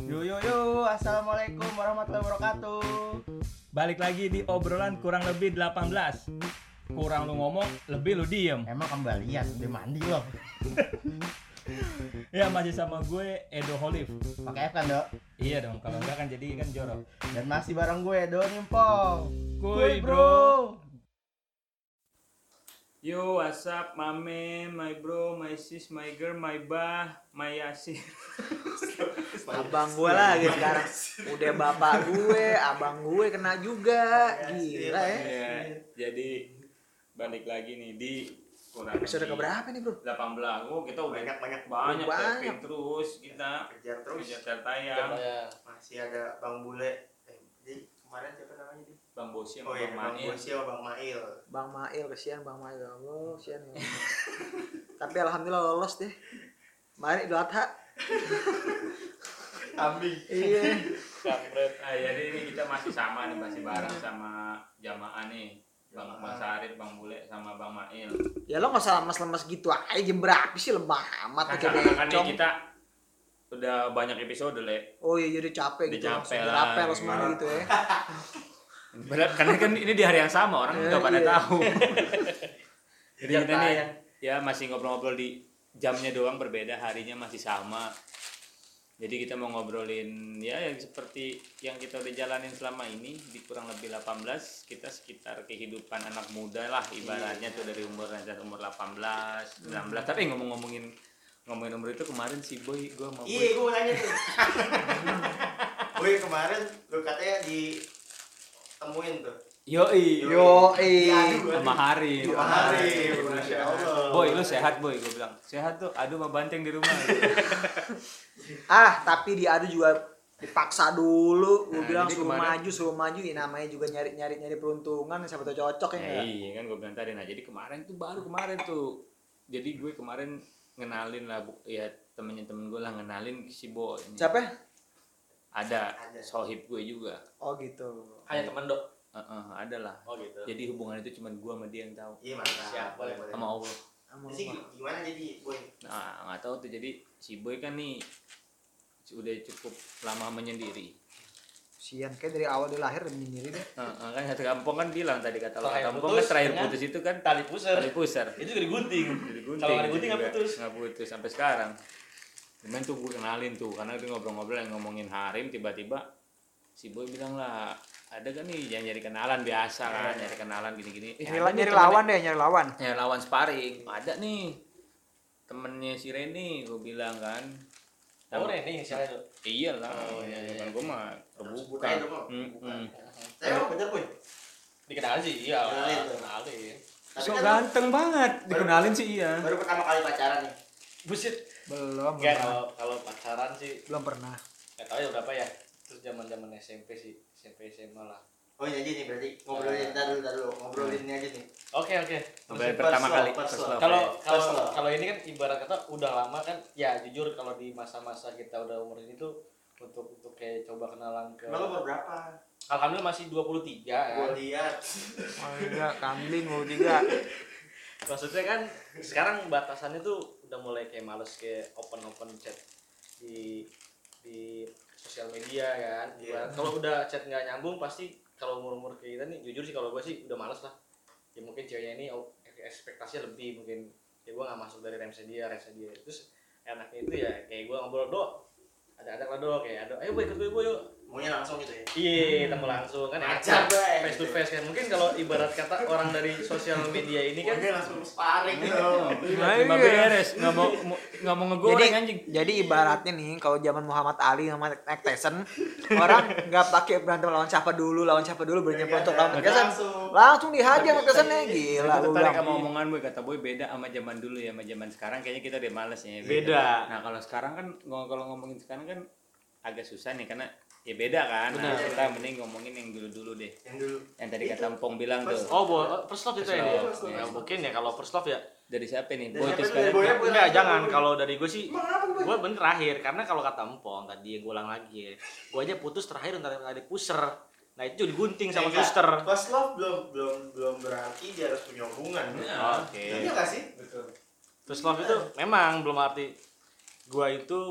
Yo, assalamualaikum warahmatullahi wabarakatuh. Balik lagi di obrolan kurang lebih 18. Kurang lu ngomong, lebih lu diem. Emang kembalian udah mandi loh. Ya masih sama gue Edo Holif. Pakai F kan, Dok? Iya dong, kalau enggak kan jadi kan jorok. Dan masih bareng gue, Do Nimpong. Kuy, bro. Yo, what's up, my man, my bro, my sis, my girl, my bah, my yasir. Abang gue lagi sekarang. Udah bapak gue, abang gue kena juga. Gila ya. Ya, jadi balik lagi nih di kurang Episode lebih keberapa nih, Bro? 18. Oh, kita udah banyak banyak. Banyak. Terus kita kejar terus kejar tayang. masih ada Bang Bule jadi kemarin siapa namanya dia Bang Bosi sama oh iya Bang Bang Mail. Bosi sama Bang Mail Bang Mail, kesian Bang Mail. Allah, kesian ya. Tapi alhamdulillah lolos deh. Kemarin Idul Adha. kambing Iya. Kampret. Jadi ini kita masih sama nih, masih bareng sama jamaah nih. Bang Mas Arif, Bang Bule sama Bang Mail. Ya lo nggak usah lemas-lemas gitu aja. Jam berapa sih lemah amat aja Karena nih becong. kita udah banyak episode Le. Oh iya jadi capek Udah gitu. capek Langsung lah. dirapel semuanya gitu ya. Berat karena kan ini di hari yang sama, orang nggak pada Iya. tahu. Jadi kita nih tayang. ya masih ngobrol-ngobrol di jamnya doang berbeda, harinya masih sama. Jadi kita mau ngobrolin ya yang seperti yang kita udah jalanin selama ini di kurang lebih 18, kita sekitar kehidupan anak muda lah ibaratnya tuh dari umur 18, 19. Tapi ngomongin umur itu kemarin si Boy gua mau iya gue nanya tuh gue kemarin lu katanya ditemuin tuh Yoi. Diadu, Sama Hari. Sama Hari, Masya Allah. Boy, lu sehat Boy, gue bilang. Sehat tuh, aduh mah banteng di rumah. Tapi diadu juga dipaksa dulu. Gue Nah, bilang jadi suruh maju ya namanya juga nyari peruntungan siapa tahu cocok ya. Nggak? Iya kan gue bilang tadi. Nah jadi kemarin tuh. Jadi gue kemarin ngenalin lah, ya temen gue lah ngenalin si Boy. Ini. Siapa? Ada, Ada. sohib gue juga. Oh gitu. Hanya teman Dok. Ada lah. Oh gitu. Jadi hubungan itu cuma gue sama dia yang tahu. iya mantap Siap, boleh. Sama Allah. jadi sih gimana jadi boy Nah nggak tahu tuh, jadi si Boy kan nih udah cukup lama menyendiri. Sian kayak dari awal dia lahir udah menyendiri deh. Kan satu kampung kan bilang tadi kata lo Terakhir kampung kan putus terakhir dengan putus itu kan Tali pusar. tali pusar. Itu juga digunting. Digunting. Kalau nggak digunting nggak putus. Nggak putus sampai sekarang. Cuman tuh gue kenalin tuh karena dia ngobrol-ngobrol yang ngomongin Harim, tiba-tiba si Boy bilang lah, ada kan nih yang nyari kenalan biasa kan, nyari kenalan gini-gini. Nyari lawan deh, nyari lawan. Ya lawan sparring. Ada nih temennya si Reni, gue bilang kan. Oh Reni yang siapa Dok? Iyalah. Oh, iya, iya. Kan gue mah terbuka. bukain dong saya mau bener boy Dikenalin sih, iya. Kenalin tuh. Kenalin. tapi So kan ganteng banget, dikenalin sih iya. baru pertama kali pacaran nih Buset. Belum. Enggak kalau pacaran sih Belum pernah. enggak tahu ya berapa ya. Terus zaman-zaman SMP sih, SMP SMA lah. oh ini aja nih berarti ngobrolin ntar dulu ngobrolin ini aja nih Oke. Sampai pertama kali first first love. love. Kalau First love. kalau ini kan ibarat kata udah lama kan, ya jujur kalau di masa-masa kita udah umur ini tuh untuk kayak coba kenalan ke emang lu umur berapa Alhamdulillah masih 23 ya. gue lihat Oh iya, kambing mau tiga. Maksudnya kan sekarang batasannya tuh udah mulai kayak males kayak open chat di sosial media kan. Iya. Kalau udah chat nggak nyambung pasti kalau umur kayak kita nih jujur sih kalau gue sih udah males lah. Ya mungkin ceweknya ini ekspektasinya lebih, mungkin ya gue nggak masuk dari range dia. Terus enaknya itu ya kayak gue ngobrol Dok, ada lah Dok, kayak ada ayo boy ikut gue yuk. maunya langsung gitu ya Iya, ketemu langsung kan Ajar, Bay. face to face kan. Mungkin kalau ibarat kata orang dari sosial media ini kan maunya langsung sparring gitu Cuma beres, nggak mau ngegoreng anjing. Jadi ibaratnya nih kalau zaman Muhammad Ali sama Mike Tyson, orang nggak pakai berantem lawan siapa dulu bernyapa untuk lawan Mike Tyson. Langsung dihajar Mike Tyson nya gila. Gue Gua tertarik bilang. sama omongan Boy, kata Boy beda sama zaman dulu ya, sama zaman sekarang kayaknya kita udah males ya. Beda. Nah kalau sekarang kan kalau ngomongin sekarang kan agak susah nih karena ya beda kan. Nah, Benar. kita mending ngomongin yang dulu deh. yang dulu Yang tadi kata Empong bilang tuh. first love itu ya. First love. Ya mungkin ya kalau first love ya. Dari siapa nih? Dari Boy siapa itu nih? Dari sekalian. Boy apa? Enggak, jangan. Kalau dari gue sih, gue bener terakhir. Karena kalau kata Empong tadi yang gue ulang lagi ya, gue aja putus terakhir ntar ada puser. Nah itu digunting sama Enggak, suster. first love belum berarti dia harus punya hubungan Oke. iya nggak sih betul First love itu memang belum arti gue itu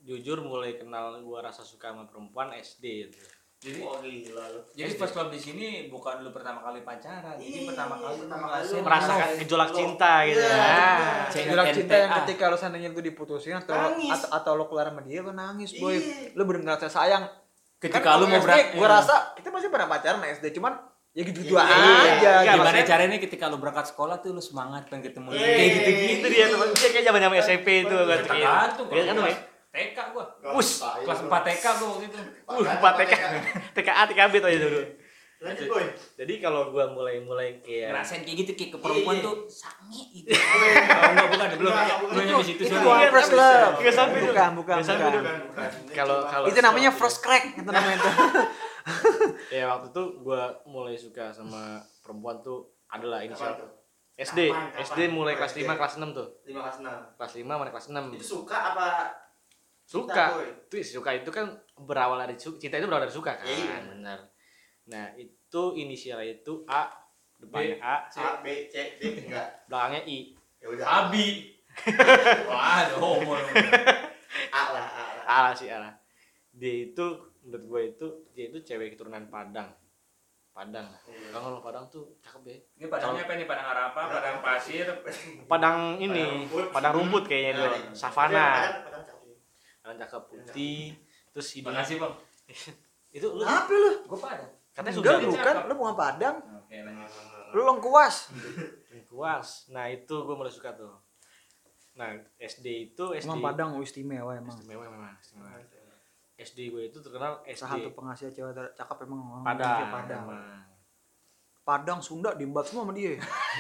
jujur mulai kenal gue rasa suka sama perempuan SD itu. Jadi Wah gila lu. jadi First Love di sini bukan lu pertama kali pacaran, jadi pertama kali lu ngerasain Merasakan gejolak cinta gitu ya. Gejolak cinta yang NTA. ketika lo seandainya itu diputusin Nangis. atau lo keluar sama dia lo nangis boy. Iya. Lo bener ngerasa sayang. Ketika lu mau gue rasa kita masih pernah pacaran sama SD cuman ya gitu-gitu Iya, aja. gimana maksudnya- caranya ketika lu berangkat sekolah tuh lu semangat pengen ketemu dia Iya. kayak gitu-gitu. Itu dia teman dia kayak zaman SMP itu kan. Tergantung Iya kan kalau ya. TK gua. Us, Kelas 4 TK gua waktu itu. 4 TK. TKA, TKB tuh aja dulu. Lanjut boy. Jadi kalau gua mulai kayak Ngerasain kayak gitu kayak ke perempuan Iya. tuh sange gitu. Oh enggak bukan belum. Enggak, Belum itu- nyampe situ Itu sorry. bukan first love. Nggak sampai tuh. Bukan. Nggak sampai tuh. Kalau Itu namanya first crack itu namanya tuh. ya waktu itu gua mulai suka sama perempuan tuh adalah inisial Kapan tuh? SD. Kapan? SD mulai kelas SD. 5 kelas 6 tuh. 5 kelas 6. Kelas 5 mana kelas 6. Itu suka apa? Suka. Boy? Suka itu kan berawal dari cinta itu berawal dari suka kan. Iya. Benar. Nah, itu inisialnya itu A, depannya A, A, B, C, D enggak. belakangnya I. Ya udah. Abi. Wah, ada homo. A lah, A lah. A lah sih A lah. Dia itu menurut gue itu dia itu cewek keturunan Padang. Padang. Iya. Kalau Padang tuh cakep ya. Ini padangnya apa nih? Padang Arapa, padang pasir. Padang ini, Padang rumput kayaknya dia. Iya, Savana. Padang cakep. Padang cakep putih. Terus hidungnya Makasih, Bang. itu lu Apa lu? Gua padang. katanya Enggak sudah bukan, lu bunga Padang. Oke, lanjut. Lu lengkuas. kuas. Nah, itu gue mulai suka tuh. Nah, SD itu SD Emang Padang istimewa emang. istimewa memang istimewa. SD gue itu terkenal Salah satu SD penghasil cewek cakep emang orang Padang. Padang. Emang. Padang Sunda diembat semua sama dia.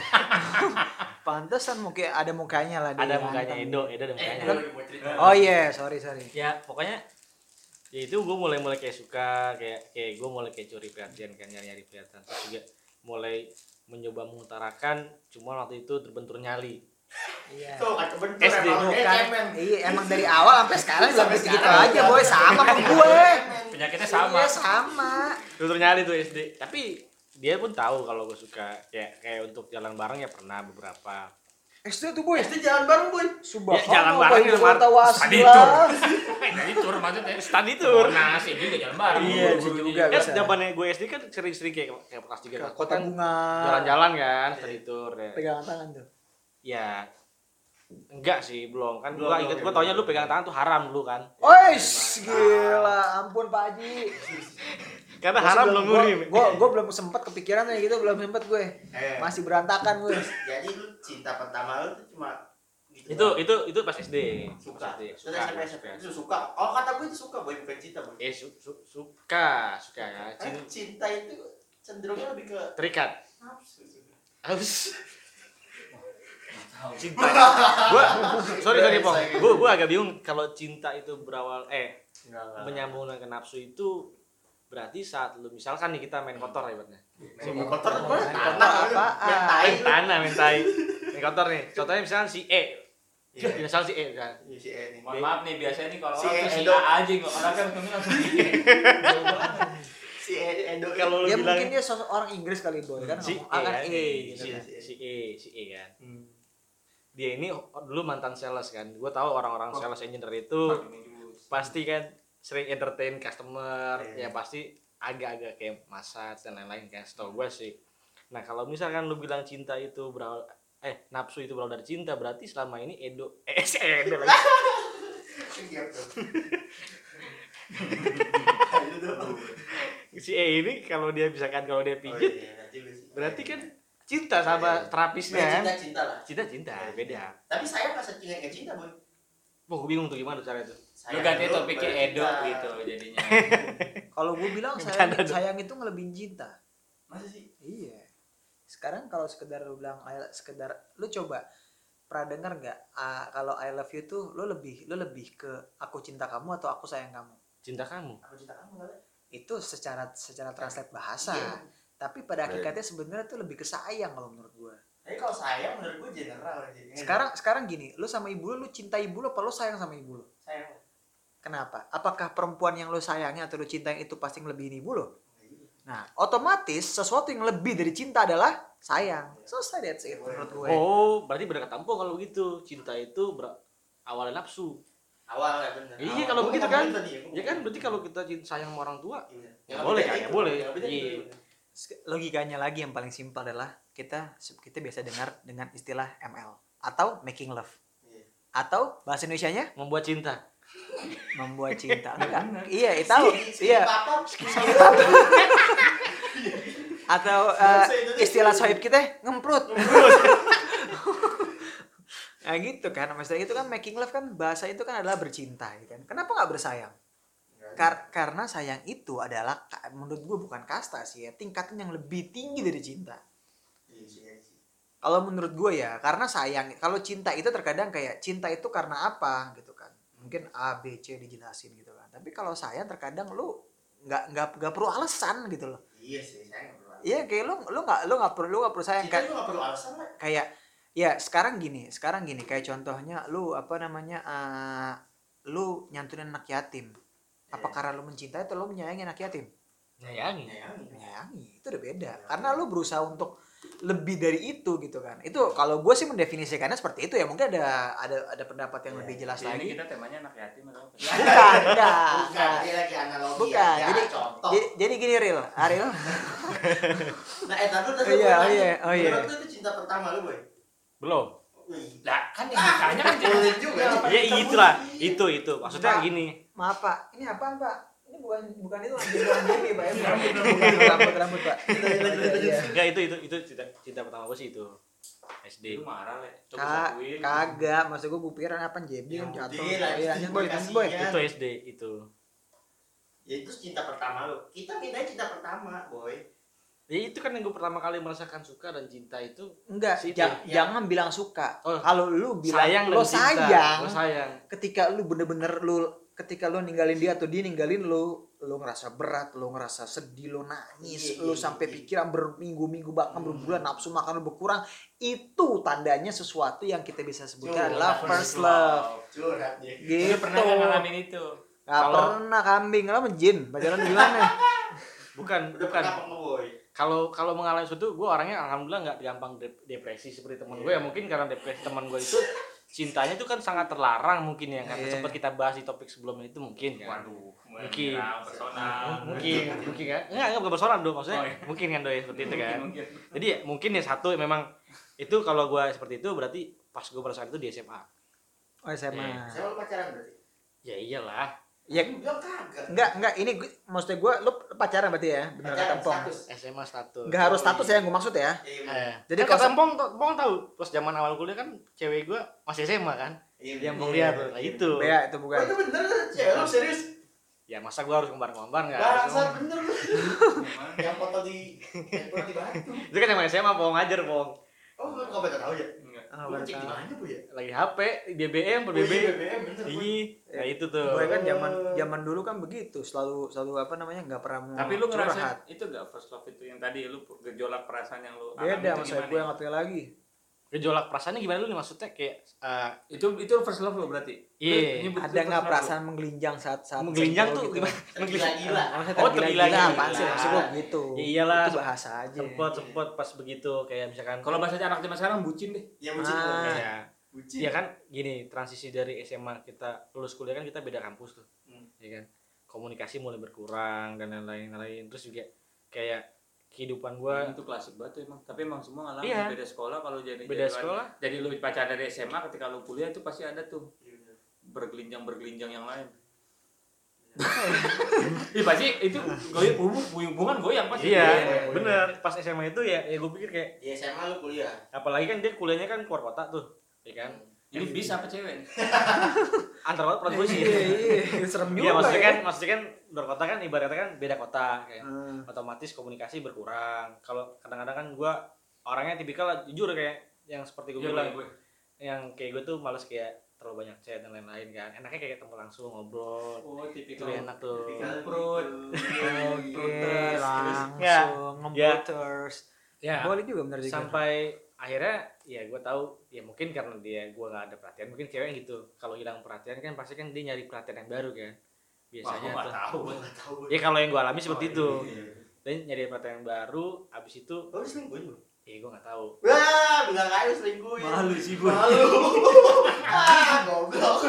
Pantesan mungkin ada mukanya lah dia. Ada mukanya ganteng. Edo ada mukanya. Oh iya, sorry. Ya, pokoknya ya itu gue mulai kayak suka kayak gue mulai kayak curi perhatian kan nyari perhatian terus juga mulai mencoba mengutarakan cuma waktu itu terbentur nyali. Iya. Tuh kan kebentur SD emang. Bukan. Cemen. Iya, emang dari awal sampai sekarang juga Sampai gitu sekarang. aja, boy. Sama sama gue. Penyakitnya sama. Iya, sama. Terbentur nyali tuh SD. Tapi dia pun tahu kalau gue suka kayak untuk jalan bareng ya pernah beberapa. SD tuh, boy. SD jalan bareng boy. Subhanallah. Ya, jalan bareng boy, ya, Jakarta Tadi Wasila. tur. Tadi tur maksudnya. Study tour. Nah, sih juga jalan bareng. Iya, Guru-gurunya juga. Kan bisa. zamannya gue SD kan sering-sering kayak kelas 3 Ke Kota kan Bunga. jalan-jalan kan study tour ya. Pegangan tangan tuh. Ya enggak sih belum kan Belum, gua inget belum, gua taunya belum. lu pegang tangan tuh haram dulu kan Ois, gila, ampun Pak Haji. karena haram belum ngurim Gue belum sempet kepikiran kayak gitu, belum sempet gue. Eh. Masih berantakan gue. Jadi lu cinta pertama lu tuh cuma gitu itu pas SD suka. Pas SD. Terus SMP itu suka. Oh kata gue itu suka boy bukan cinta boy. Suka ya Cinta itu cenderungnya lebih ke terikat nafsu. harus cinta sorry Pong gua agak bingung kalau cinta itu berawal menyambung ke nafsu itu berarti saat lu misalkan nih kita main kotor ibaratnya Main kotor apa? Tanah apaan? main tai main kotor nih contohnya misalkan si E misal si E kan Iya si E nih. Mohon maaf nih, biasanya nih kalau Si orang tuh si Edo. A aja nggak orang kan mungkin langsung si E. Si Edo kalau lu Ya bilang mungkin dia sosok orang Inggris kali boy kan si ngomong E akan kan gitu si kan. si E kan dia ini dulu mantan sales kan gue tahu orang-orang sales engineer itu pasti kan sering entertain customer Iya. ya pasti agak-agak kayak massage dan lain-lain kan setahu gue sih nah kalau misalkan lu bilang cinta itu berawal nafsu itu berawal dari cinta berarti selama ini si Edo lagi si E ini kalau dia misalkan kalau dia pijit berarti kan cinta sama terapisnya kan Cinta lah. cinta beda Tapi saya merasa nggak cinta boy. wah gue bingung tuh gimana cara itu Lu ganti topiknya baru Edo cinta. gitu jadinya. Kalau gue bilang Bercanda dong. sayang itu ngelebihin cinta. Masa sih? Iya. Sekarang kalau sekedar lu bilang sekedar lu coba pernah dengar nggak kalau I love you tuh lu lebih ke aku cinta kamu atau aku sayang kamu? cinta kamu Aku cinta kamu nggak? Itu secara translate bahasa. Iya. Tapi pada hakikatnya sebenarnya tuh lebih ke sayang kalau menurut gue. Tapi kalau sayang menurut gue general aja. Sekarang gini, lu sama ibu lu cinta ibu lu apa lu sayang sama ibu lu? sayang. Kenapa? Apakah perempuan yang lu sayangi atau lu cintai itu pasti ngelebihin ibu lu? Nah, otomatis sesuatu yang lebih dari cinta adalah sayang. Selesai that's it menurut gue. oh berarti beda ketampung kalau begitu cinta itu awalnya nafsu Awal ya benar. Iya kalau begitu kan. Ya kan berarti kalau kita sayang sama orang tua, ya boleh kan? Ya boleh. Iya. Logikanya lagi yang paling simpel adalah kita biasa dengar dengan istilah ML atau making love. Iya. Atau bahasa Indonesianya Membuat cinta. membuat cinta. Enggak. Iya, tahu. Iya. Atau istilah sohib kita ngemprut. Nah gitu kan, maksudnya itu kan making love kan bahasa itu kan adalah bercinta gitu kan. Kenapa nggak bersayang? Karena sayang itu adalah menurut gue bukan kasta sih ya, tingkatan yang lebih tinggi dari cinta. Iya sih. Kalau menurut gue ya, karena sayang, kalau cinta itu terkadang kayak cinta itu karena apa gitu kan. Mungkin A, B, C dijelasin gitu kan. Tapi kalau sayang terkadang lu nggak perlu alasan gitu loh. Iya sih, saya nggak perlu alasan. Iya kayak lu nggak perlu sayang Cinta itu nggak perlu alasan lah. kayak ya sekarang gini kayak contohnya lu apa namanya lu nyantunin anak yatim. Apa karena lu mencintai atau lu menyayangi anak yatim? Nyayangi. Menyayangi, itu udah beda. Karena lu berusaha untuk lebih dari itu gitu kan. Itu kalau gue sih mendefinisikannya seperti itu ya. Mungkin ada pendapat yang lebih jelas Ini lagi. kita temanya anak yatim atau apa? Bukan, enggak. Dia lagi analogi. Bukan. aja, Jadi contoh. jadi gini Ariel. Nah, tadi Iya, gue iya, oh iya. Menurut lu itu cinta pertama lu, Boy? Belum. Wih. Lah kan yang ditanya kan Sulit juga. Ya itulah. Itu. Maksudnya gini. Maaf Pak, ini apaan Pak? Ini bukan itu anjing Pak ya. Bukan rambut Pak. Enggak itu cinta pertama gue sih itu. SD. Lu marah le. Coba satuin. Kagak, maksud gue pikiran apa JB kan Ya, jatuh. udah lah, Iya, lanjut boy. kasihan. Itu SD itu. Ya itu cinta pertama lu. Kita mintanya cinta pertama, Boy. Ya itu kan yang gue pertama kali merasakan suka dan cinta itu. Enggak, Situ. jangan bilang suka. Oh. Kalau lu bilang Sayang lo dan cinta. sayang, Lo sayang. ketika lu bener-bener ketika lu ninggalin dia atau dia ninggalin lu ngerasa berat, lu ngerasa sedih, lu nangis, lu sampai pikiran berminggu-minggu bahkan berbulan, nafsu makan lu berkurang, itu tandanya sesuatu yang kita bisa sebutkan adalah first love. Curhat dia. Lu Gitu. pernah nggak ngalamin itu? Gak pernah kambing, lo menjin, pacaran gimana? Bukan. Udah pernah apa, Boy? Kalau mengalami sesuatu, gue orangnya alhamdulillah nggak gampang depresi seperti teman gue ya. Mungkin karena depresi teman gue itu cintanya itu kan sangat terlarang mungkin ya, kan sempat kita bahas di topik sebelumnya itu mungkin kan. Waduh, Mungkin. personal. Mungkin kan? Enggak bukan personal dong, maksudnya Oh, iya. mungkin kan doi seperti itu kan. Mungkin. Jadi ya, mungkin ya satu memang itu kalau gue seperti itu berarti pas gue merasakan itu di SMA. Oh SMA. Saya lu pacaran berarti? Ya iyalah. Ya Lu bilang kagak. enggak ini maksudnya gue lu pacaran berarti ya, benar kata Pacaran Empong. status. SMA status. Enggak harus status ya yang gue maksud ya. Iya, bener. Jadi Jadi kata kalau Empong tahu pas zaman awal kuliah kan cewek gue masih SMA kan. Iya, Yang bener. mau lihat tuh. Nah itu. Bea itu Oh, bukan. itu bener, cewek lu serius? Ya masa gue harus kembar-kembar enggak? Bangsat bener lu. Yang foto di batu. Itu kan emang SMA Pong, ngajar Pong. Oh, lu kok bener tahu ya? Enggak. Oh, Lu baru cek di tahu. mana, Bu ya? Lagi HP, BBM per Oh, iya, BBM. BBM bener. Bu. Iya, nah itu tuh. Gue kan zaman dulu kan begitu, selalu apa namanya nggak pernah mau Tapi lu curhat. ngerasa itu gak first love itu yang tadi lu gejolak perasaan yang lu Beda alami sama itu saya gimana? gue yang ngerti lagi. Gejolak perasaannya gimana lu nih maksudnya kayak Itu first love lu berarti? Iya. Lu nyebut Ada itu nggak first love perasaan menggelinjang saat menggelinjang sentuh tuh gitu? gimana? Gila-gila. Maksudnya Oh, tergila-gila tergila-gila. apaan sih? Maksud gue gitu. Ya iyalah, Itu bahasa aja. Sempet pas begitu kayak misalkan lu? Kalau bahasa anak zaman sekarang bucin deh. Ya bucin. Ah. Bu. ya, Bucin. ya kan gini, transisi dari SMA kita lulus kuliah kan kita beda kampus tuh. Ya kan? Komunikasi mulai berkurang dan lain-lain. Terus juga kayak kehidupan gua Itu klasik banget tuh emang. Tapi emang semua ngalamin Iya. beda sekolah kalau jadi Beda sekolah. Jadi lu pacaran dari SMA ketika lu kuliah itu pasti ada tuh bergelinjang yang lain. Iya pasti itu hubungan goyang pasti. Iya, bener. Pas SMA itu ya gue pikir kayak Di SMA lu kuliah. apalagi kan dia kuliahnya kan keluar kota tuh, ya kan? Ini bisa apa cewek? Antar kota perut gue sih. Iya, serem juga. Iya, maksudnya ya. kan luar kota kan ibaratnya kan beda kota kayak. Hmm. Otomatis komunikasi berkurang. Kalau kadang-kadang kan gue orangnya tipikal jujur kayak yang seperti gue Iya, bilang, gue. yang kayak gue tuh males kayak terlalu banyak chat dan lain-lain kan. Enaknya kayak ketemu langsung ngobrol. Oh, Itu tipikal enak tuh. perut. Oke, langsung Ya. ngebut terus. Ya. Boleh juga bener juga. Sampai akhirnya ya gue tahu ya mungkin karena gue nggak ada perhatian, mungkin cewek gitu kalau hilang perhatian kan pasti kan dia nyari perhatian yang baru kan biasanya Wah, tuh. gua nggak tahu. Ya kalau yang gue alami seperti itu, Iya. dan nyari perhatian yang baru abis itu Oh, lu selingkuh lu? gue nggak tahu. Wah, bilang aja selingkuhin. Malu sih, Boy. Malu. Goblok.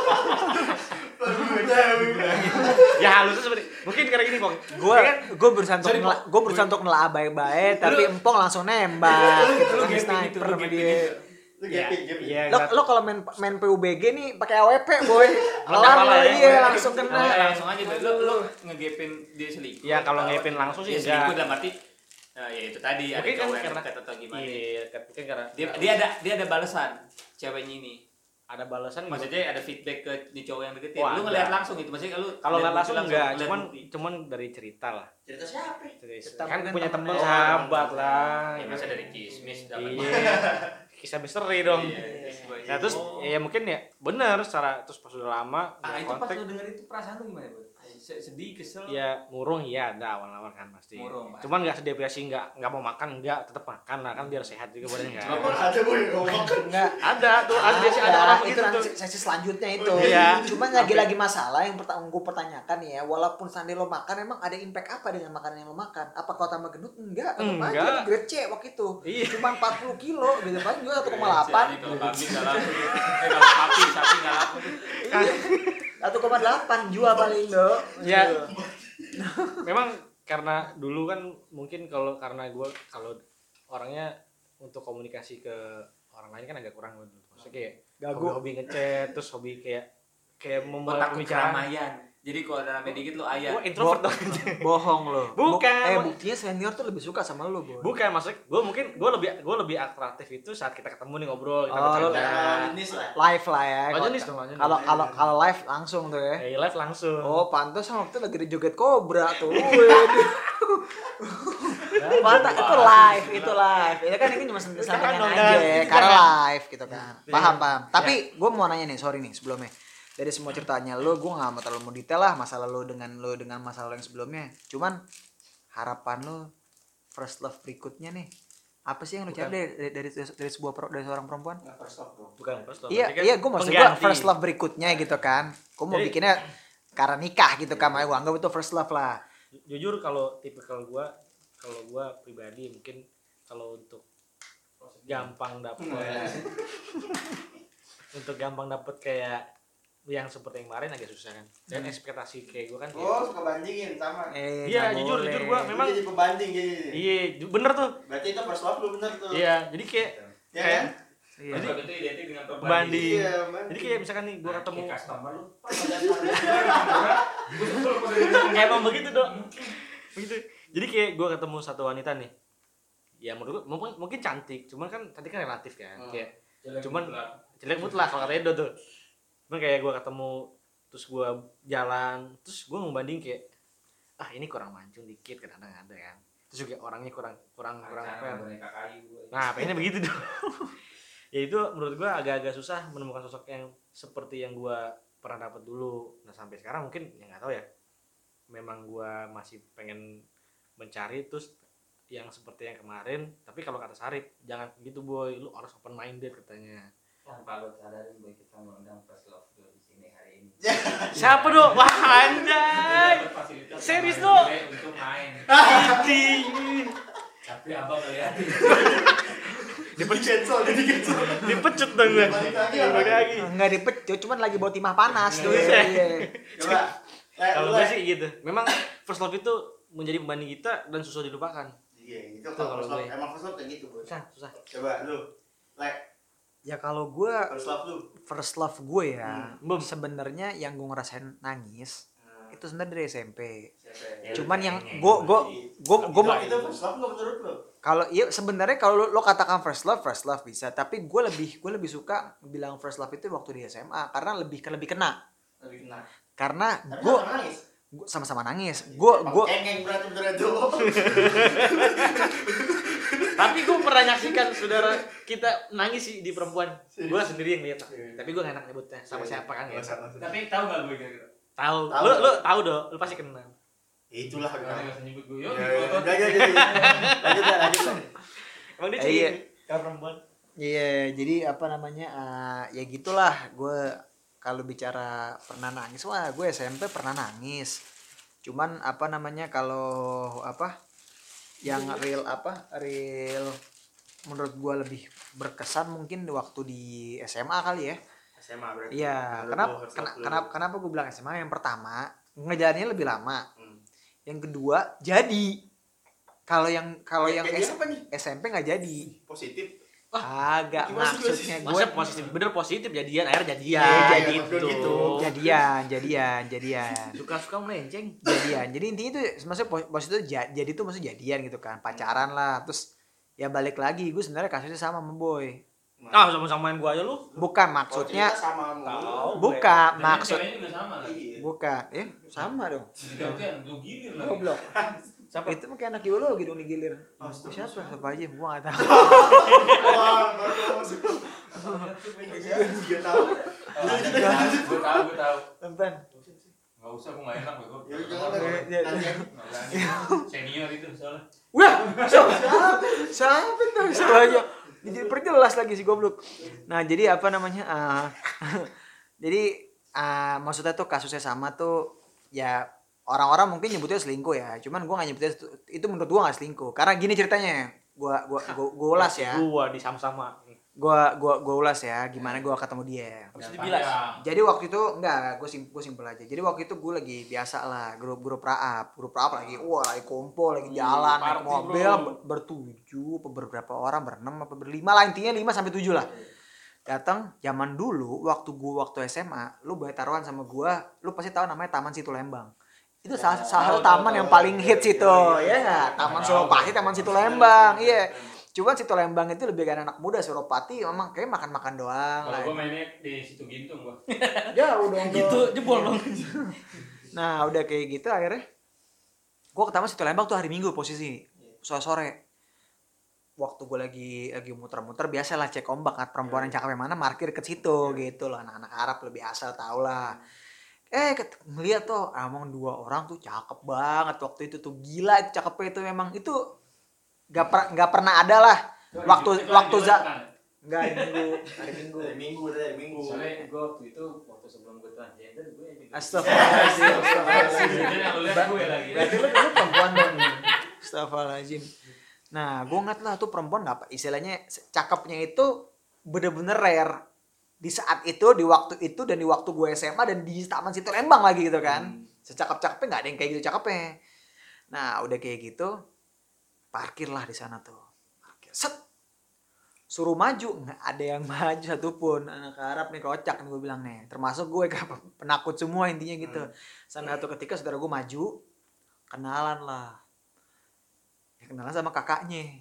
Ya halusnya seperti mungkin karena gini Pong. Gue berusaha untuk nelaah baik-baik tapi empong langsung nembak gitu Lu kan gaping itu, sniper lu sama gaping dia. itu. Lu Iya, gaping. iya. Lo kalau main PUBG nih pakai AWP boy. Meledak Kelar malah lo, ya. iya langsung kena. Langsung aja lu ngegepin dia selingkuh. Ya, kalau atau- ngegepin langsung sih dia enggak. selingkuh dalam arti ya itu tadi ada Mungkin kan cowok yang karena- dekat atau gimana. Iya, mungkin karena Dia ada balasan ceweknya ini. ada balasan. Maksudnya ada feedback ke di cowok yang deketin. Wah, lu ada. ngeliat langsung itu maksudnya lu kalau nggak lihat langsung bukti enggak, lihat bukti. cuman dari cerita lah. Cerita siapa? Cerita Kan mungkin punya temen temen ya. sahabat Oh, lah. Ya masa dari kismis dapat. Iya. Kisah misteri dong. Iya. Nah terus ya mungkin ya benar secara terus pas udah lama Ah, ya itu pas kontak lu denger itu perasaan lu gimana, Bro? Sedih, kesel. ya murung iya ada awal-awal kan pasti. Murung, Pak. Cuman nggak sedepresi nggak mau makan nggak tetap makan lah kan biar sehat juga badannya. Cuma Kan. Ada boy ngomong. Enggak. Ada tuh ada biasanya ada orang itu begitu nanti tuh. sesi selanjutnya itu. Iya. Cuman lagi-lagi masalah yang gue pertanyakan nih ya, walaupun seandainya lo makan emang ada impact apa dengan makanan yang lo makan? Apa kau tambah gendut? Enggak, tetap aja Enggak. lo grade C waktu itu. Iya. Cuma 40 kilo gitu paling juga 1,8. Kalau kambing nggak laku. Kalau sapi nggak laku. 1,8 jual paling do. Ya. Memang karena dulu kan mungkin karena gue kalau orangnya untuk komunikasi ke orang lain kan agak kurang gitu. Maksudnya kayak Gagu. hobi ngechat terus hobi kayak membuat Takut pembicaraan. keramaian. Jadi kalau dalamnya dikit lu ayah. Gue introvert dong. Bohong lo. Bukan. Buktinya senior tuh lebih suka sama lo, Boy. Bukan maksudnya gue lebih atraktif itu saat kita ketemu nih ngobrol kita Oh, lu bercanda. Jenis lah. Live lah ya. Oh, jenis dong, jenis. Kalau live langsung tuh ya. Live langsung. Oh, pantas sama waktu lagi di joget kobra tuh. Pantas itu live. Ya kan ini cuma sampingan dong, aja kan. ya, Itu karena jangan. live gitu kan. Paham. Tapi gue mau nanya nih, sorry nih sebelumnya. Dari semua ceritanya lo, gue nggak mau terlalu mau detail lah masalah lo dengan masalah lo yang sebelumnya. Cuman harapan lo first love berikutnya nih, apa sih yang lo cari dari seorang perempuan? Nggak first love dong. Bukan first love. Iya, tapi kan iya, gue maksud gue pengganti. first love berikutnya gitu kan. Gue mau Jadi- bikinnya karena nikah gitu kan, makanya gue anggap itu first love lah. Jujur kalau tipikal gue pribadi mungkin kalau untuk gampang dapet untuk gampang dapet kayak yang seperti yang kemarin agak susah kan. Dan ekspektasi kayak gue kan kayak, Oh, suka bandingin sama. iya nggak jujur boleh. gue Lu memang jadi pembanding jadi. iya bener tuh. Berarti itu first love lu bener tuh. Iya jadi kayak Ya kayak kan? Iya. Jadi itu identik dengan pembanding. Iya, Jadi kayak misalkan nih gue ketemu Kayak customer lu. emang begitu dong. Begitu. Jadi kayak gue ketemu satu wanita nih. Ya menurut gue mungkin cantik, cuman kan cantik kan relatif kan. Kayak cuman jelek mutlak kalau kata Edo tuh. Cuman kayak gue ketemu terus gue jalan, terus gue membanding kayak ini kurang mancung dikit kadang-kadang ada kan. Terus juga orangnya kurang fair. Nah, pengennya begitu dong. Ya itu menurut gue agak-agak susah menemukan sosok yang seperti yang gue pernah dapat dulu. Nah sampai sekarang mungkin ya nggak tahu ya. Memang gue masih pengen mencari terus yang seperti yang kemarin. Tapi kalau kata Sarip jangan gitu boy, lu harus open minded katanya. Tanpa lu sadarin boy kita mengundang first love dulu di sini hari ini. Siapa dong? Wah anjay. Serius lu? Untuk main. Ini Tapi abang ngeliatin. dipecut dong gue. Balik lagi. Nggak dipecut, cuman lagi bawa timah panas tuh. Iya. Iya. Coba. Kalau gue sih gitu. Memang first love itu menjadi pembanding kita dan susah dilupakan. Iya, itu Tuh, kalau kalau first love gue. emang first love kayak gitu, Bos. Susah. Coba lu. Ya kalau gue First love lu. ya, Bum. sebenarnya yang gue ngerasain nangis itu sebenarnya dari SMP. Siapa ya? Cuman yang gue Itu first love lu menurut lu? kalau iya sebenarnya kalau lo katakan first love bisa, tapi gue lebih suka bilang first love itu waktu di SMA karena lebih kena. Lebih kena. Karena Tapi gue sama nangis. sama-sama nangis. Gue Kengeng berarti beneran tuh. Tapi gue pernah nyaksikan saudara kita nangis sih di perempuan. Gue sendiri yang lihat. Tapi gue gak enak nyebutnya sama siapa kan ya. Tapi tahu nggak gue kira-kira? Tahu. Tahu. Lu tahu dong. Lu pasti kenal. Itulah Karena kan. nggak usah nyebut gue. Yuk, Ya, foto. lanjut. Emang dia Iya. cewek kalau perempuan. Iya, jadi apa namanya? Ya gitulah. Gue kalau bicara pernah nangis, wah gue SMP pernah nangis. Cuman apa namanya kalau apa? Yang real menurut gue lebih berkesan mungkin waktu di SMA kali ya. SMA berarti. Iya, Menurut kenapa gue bilang SMA? Yang pertama, ngejalannya lebih lama. Hmm. Yang kedua, jadi. Kalau yang dia apa nih? SMP nggak jadi. Positif. Agak Gimana sih, maksudnya gue Masa positif, bener positif jadian, akhirnya jadian. Iya, gitu. jadian. Suka-suka melenceng. Jadian. Jadi intinya itu maksudnya positif itu jadi itu maksudnya jadian gitu kan, pacaran lah. Terus ya balik lagi, gue sebenarnya kasusnya sama Boy. Ah, sama-samain gua aja lu. Bukan maksudnya, sama mulu. bukan Dan maksud, ceweknya juga sama kan? Iya. bukan, sama dong. Gantian, lu gilir lah. Goblok. Siapa? Itu mah kayak anak biologi dong digilir. Siapa aja, gua nggak tahu. Wah, baru masuk. Dia tahu. Gue tahu. Nonton. Gak usah, gue gak enak gue. Ya jangan Ya, Senior itu soalnya. Wah, siapa tuh? Siapa aja. Jadi perjelas lagi si goblok. Nah, jadi apa namanya? Jadi maksudnya tuh kasusnya sama tuh ya orang-orang mungkin nyebutnya selingkuh ya. Cuman gua enggak nyebutnya itu menurut gua enggak selingkuh. Karena gini ceritanya. Gua ulas ya. Gua di sama-sama. Gua ulas ya gimana gua ketemu dia. Habis dibilas. Jadi waktu itu enggak, gue simpel aja. Jadi waktu itu gue lagi biasa lah grup raap lagi, lagi kumpul, lagi jalan, naik party, mobil bertujuh, beberapa orang, berenam apa berlima lah, intinya 5-7 lah. Datang zaman dulu waktu SMA, lu boleh taruhan sama gua, lu pasti tahu namanya Taman Situ Lembang. Itu salah satu taman yang paling hits itu, ya nggak? Taman Suropati, Taman Situ Lembang, iya. Cuman Situ Lembang itu lebih kayak anak muda, Suropati memang kayak makan-makan doang. Kalau gue mainnya di situ Gintung gue. Jauh dong. Gitu jebol dong. Nah udah kayak gitu akhirnya gue ketemu Situ Lembang tuh hari Minggu posisi sore. Waktu gue lagi muter-muter biasa lah cek ombak kan, perempuan yang cakep yang mana markir ke situ gitu loh, anak-anak Arab lebih asal tau lah. Ngeliat tuh emang 2 orang tuh cakep banget waktu itu tuh, gila itu cakepnya itu memang itu nggak pernah ada lah waktu nggak hari Minggu. Soalnya gue waktu itu waktu sebelum gue transgender gue juga. Astagfirullahaladzim. Jadi yang lu lihat gue lagi. Berarti lu perempuan dong. Astagfirullahaladzim. Nah, gue ngeliat lah tuh perempuan nggak apa istilahnya cakepnya itu bener-bener rare di saat itu, di waktu itu, dan di waktu gue SMA dan di Taman Situ Lembang lagi gitu kan. Secakep-cakepnya nggak ada yang kayak gitu cakepnya. Nah, udah kayak gitu, parkirlah di sana tuh. Set. Suruh maju, nggak ada yang maju satupun. Anak Arab nih kocak nih gue bilang nih. Termasuk gue penakut semua intinya gitu. Sampai satu ketika saudara gue maju, kenalan lah. Kenalan sama kakaknya.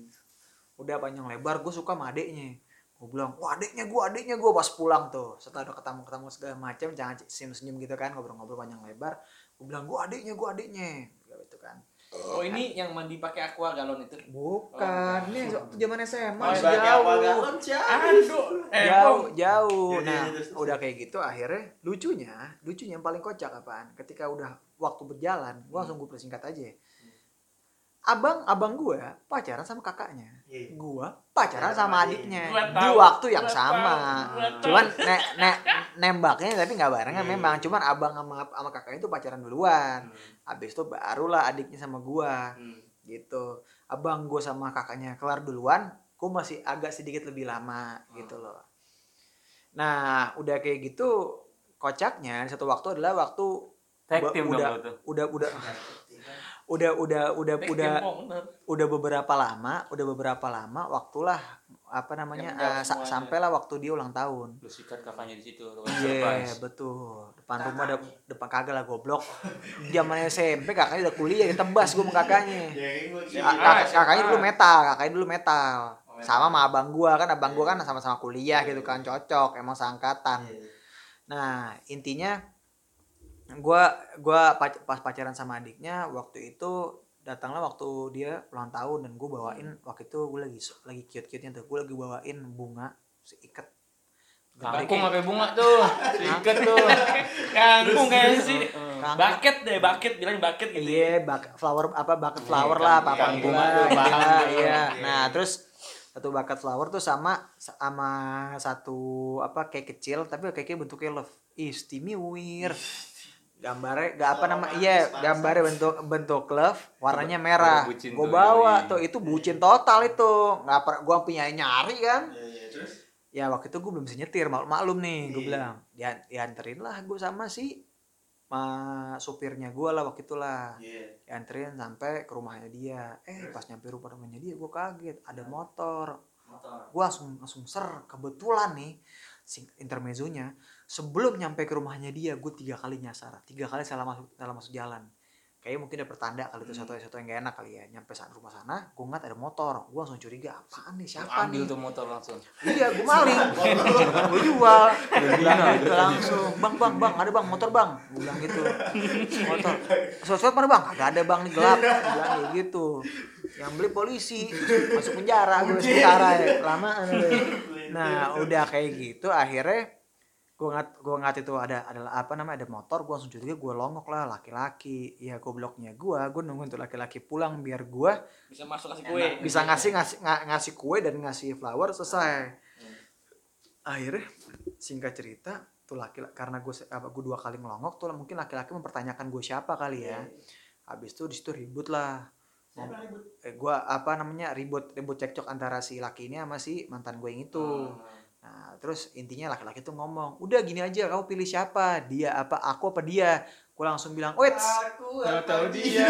Udah panjang lebar, gue suka sama adeknya. Gue bilang, wah adeknya gue pas pulang tuh. Setelah udah ketemu segala macam, jangan senyum-senyum gitu kan, ngobrol-ngobrol panjang lebar. Gue bilang, gue adeknya. Gitu kan. Oh ini yang mandi pakai aqua galon itu? Bukan, ini zaman SMA jauh. Nah, udah kayak gitu akhirnya lucunya yang paling kocak apaan? Ketika udah waktu berjalan, gua langsung gue persingkat aja. Abang gue pacaran sama kakaknya, gua pacaran sama adiknya di waktu yang sama. Cuman nembaknya tapi nggak barengan memang. Cuman abang sama kakaknya itu pacaran duluan. Habis itu barulah adiknya sama gua. Gitu. Abang gua sama kakaknya kelar duluan, gua masih agak sedikit lebih lama gitu loh. Nah, udah kayak gitu kocaknya satu waktu adalah waktu udah beberapa lama waktulah apa namanya sampailah waktu dia ulang tahun. Lu sikat kakaknya di situ. Iya, betul. Depan rumah depan kagak lah goblok. Zaman SMP kakaknya udah kuliah ditebas gua sama kakaknya. Kakaknya dulu metal. Sama abang gua kan sama-sama kuliah gitu kan, cocok emang seangkatan. Nah, intinya gua pas pacaran sama adiknya waktu itu datanglah waktu dia ulang tahun dan gue bawain waktu itu gue lagi cute-cute-nya tuh, gue lagi bawain bunga seikat. Kangkung pakai bunga tuh, seikat tuh. Kangkung kayaknya sih. Bucket bilangnya bucket gitu. Iya, bucket flower lah, papan bunga. Iya. Nah, terus satu bucket flower tuh sama satu cake kecil tapi cake bentuknya love. Istimewa. Gambarnya gak apa nama Romantis iya bangsa. gambarnya bentuk glove warnanya merah. Baru bucin Gue tuh, bawa yoi. tuh itu bucin total itu. Nggak pernah gue punya nyari kan. Iya, terus Ya waktu itu gue belum bisa nyetir maklum nih gue Iya. bilang dianterin lah gue sama si supirnya gue lah waktu itulah. iya. Dianterin sampai ke rumahnya dia. Pas nyampe rumahnya dia gue kaget ada motor. Gue langsung ser kebetulan nih intermezzonya sebelum nyampe ke rumahnya dia gue 3 kali nyasar 3 kali salah masuk jalan. Kayaknya mungkin ada pertanda kali itu satu yang gak enak kali ya. Nyampe rumah sana gue ngeliat ada motor, gue langsung curiga apaan nih siapa Ambil nih. tuh motor langsung. Iya gue maling, gue jual. Gue bilang gitu langsung, bang ada bang motor bang, gue bilang gitu. Motor, surat mana bang? Gak ada bang, nih gelap. Gue bilang kayak gitu. Yang beli polisi, masuk penjara gue sementara ya, kelamaan. Nah udah kayak gitu akhirnya gue ngat itu ada motor, gue langsung curiga, gue longok lah laki-laki. Ya gobloknya gue nungguin tuh laki-laki pulang biar gue Bisa masuk kasih kue. bisa ngasih kue dan ngasih flower selesai. Akhirnya singkat cerita tuh karena gue 2 kali ngelongok tuh mungkin laki-laki mempertanyakan gue siapa kali ya. Habis itu di situ ribut lah. Gue ribut cekcok antara si laki ini sama si mantan gue yang itu. Nah, terus intinya laki-laki tuh ngomong, udah gini aja, kamu pilih siapa? Dia apa? Aku apa dia? Gue langsung bilang, wait, Tahu dia.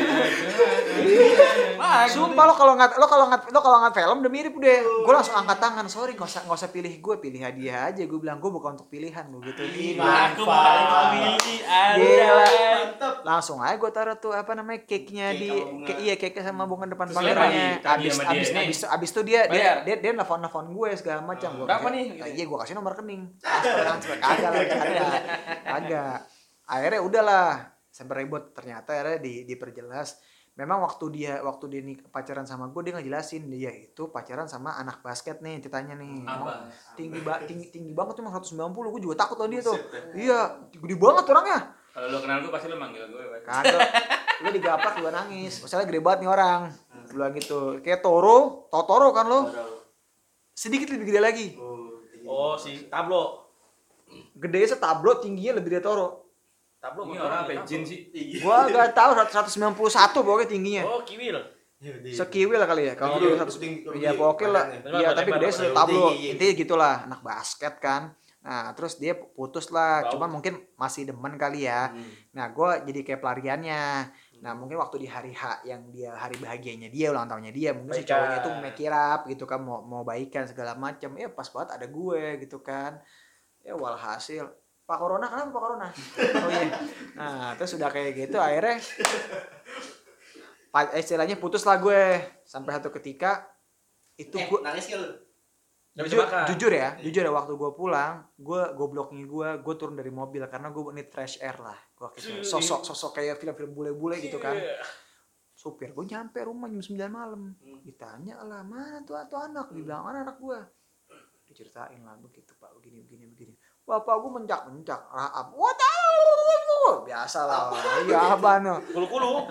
sumpah lo kalau nggak film udah mirip deh. Gue langsung angkat tangan, sorry, nggak usah pilih gue, pilih hadiah aja. Gue bilang gue bukan untuk pilihan, gue gitu. Aku bakal milih Gila. Mantap. Langsung aja gue taruh tuh cake-nya Cake di sama bunga. cake sama bunga depan Terus pangerannya. tadi sama dia nih. Abis itu dia Bayar. nelfon gue segala macam. Gua Berapa kasih- nih? Iya gue kasih nomor rekening. Transfer kagak. Akhirnya udahlah sampai ribut. Ternyata akhirnya diperjelas. Memang waktu dia nih pacaran sama gue dia ngejelasin dia itu pacaran sama anak basket nih ceritanya nih. Emang tinggi banget tuh 190. Gue juga takut loh dia tuh. Iya, gede banget orangnya. Kalau lo kenal gue pasti lo manggil gue. Kagak. Lu digaplak juga nangis. Masalah gede banget nih orang. Bilang gitu. Kayak Toro kan lo. Sedikit lebih gede lagi. Oh, si Tablo. Gede setablo, tingginya lebih dari Toro. Tablo Ini motor orang Tablo. apa jin sih? Gua gak tahu 191 pokoknya tingginya. Oh, kiwil. Sekiwil lah kali ya. Kalau Iya, dia tinggi, ya pokoknya lah. badannya. Iya, tapi gede Lebar, setablo. tinggi, iya. Intinya gitulah, anak basket kan. Nah, terus dia putus lah. Bau. Cuman mungkin masih demen kali ya. Nah, gua jadi kayak pelariannya. Nah, mungkin waktu di hari H yang dia hari bahagianya dia, ulang tahunnya dia, mungkin si Baikan. cowoknya tuh make up gitu kan, mau baikan segala macam. Ya pas banget ada gue gitu kan. Ya walhasil Pak Corona, kenapa Pak Corona? Oh iya. Nah, terus udah kayak gitu akhirnya istilahnya putus lah gue. Sampai satu ketika itu gue nangis kan lu? Nggak bisa makan. jujur ya waktu gue pulang gue gobloknya gue turun dari mobil karena gue need fresh air lah gue kayak sosok kayak film-film bule-bule gitu kan. Supir gue nyampe rumah jam 9 malam ditanya lah mana tuh anak dibilang mana anak gue diceritain lah begitu pak begini bapak gue mencak raap wah tahu biasa lah ya abang Kulu-kulu.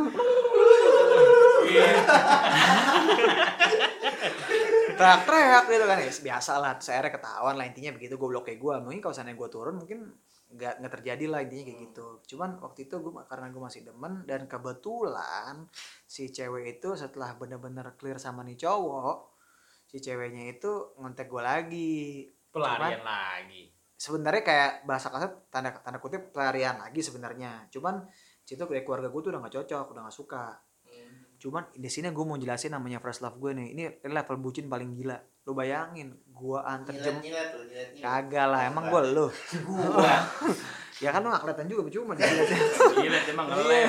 teriak gitu kan ya biasa lah terus akhirnya ketahuan lah intinya begitu gue blok kayak gue mungkin kalau seandainya gue turun mungkin nggak terjadi lah intinya kayak gitu cuman waktu itu gue karena gue masih demen dan kebetulan si cewek itu setelah bener-bener clear sama nih cowok si ceweknya itu ngontek gue lagi Pelarian lagi. sebenarnya kayak bahasa kasar tanda kutip pelarian lagi sebenarnya cuman situ dari keluarga gue tuh udah nggak cocok udah nggak suka. Cuman di sini gue mau jelasin namanya first love gue nih. Ini level bucin paling gila. Lu bayangin, gue anter Nyilet. kagak lah, emang gue lu. Ya kan lu gak kelihatan juga percuma dilihatnya. Gila emang ngelem.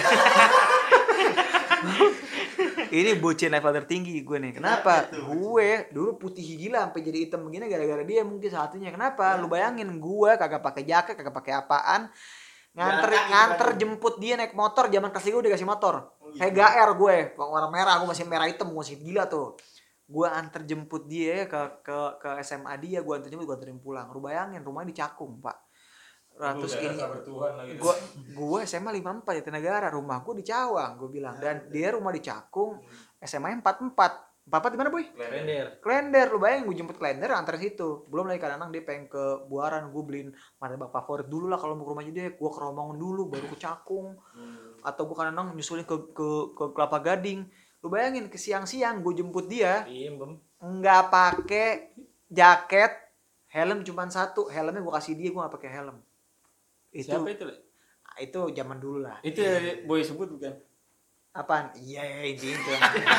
Ini bucin level tertinggi gue nih. Kenapa? Gue dulu putih gila sampai jadi hitam begini gara-gara dia mungkin satunya. Kenapa? Lu bayangin gue kagak pakai jaket, kagak pakai apaan. Nganter jemput dia naik motor zaman kelas 3 udah dikasih motor. VGR gue, warna merah, gue masih merah hitam, gue masih gila tuh. Gue anter jemput dia ke SMA dia, gue anterin pulang. Lu bayangin rumahnya di Cakung, Pak. Terus ini gue SMA 54 Jatinegara, rumah gue di Cawang, gue bilang. Dan dia rumah di Cakung, SMA 44. Papat di mana boy? Klender. Klender, lu bayangin gue jemput Klender antar situ. Belum lagi kadang-kadang dia pengen ke Buaran, gue beliin martabak favorit dulu lah kalau mau ke rumahnya dia. Gue ke Romangun dulu, baru ke Cakung. Atau gue kadang-kadang nyusulin ke Kelapa Gading. Lu bayangin ke siang-siang gue jemput dia, Iya, Bem. nggak pakai jaket, helm cuma satu, helmnya gue kasih dia, gue nggak pakai helm. Siapa itu? Le? Itu zaman dulu lah. Itu ya boy sebut bukan? Apaan? Iya intinya itu.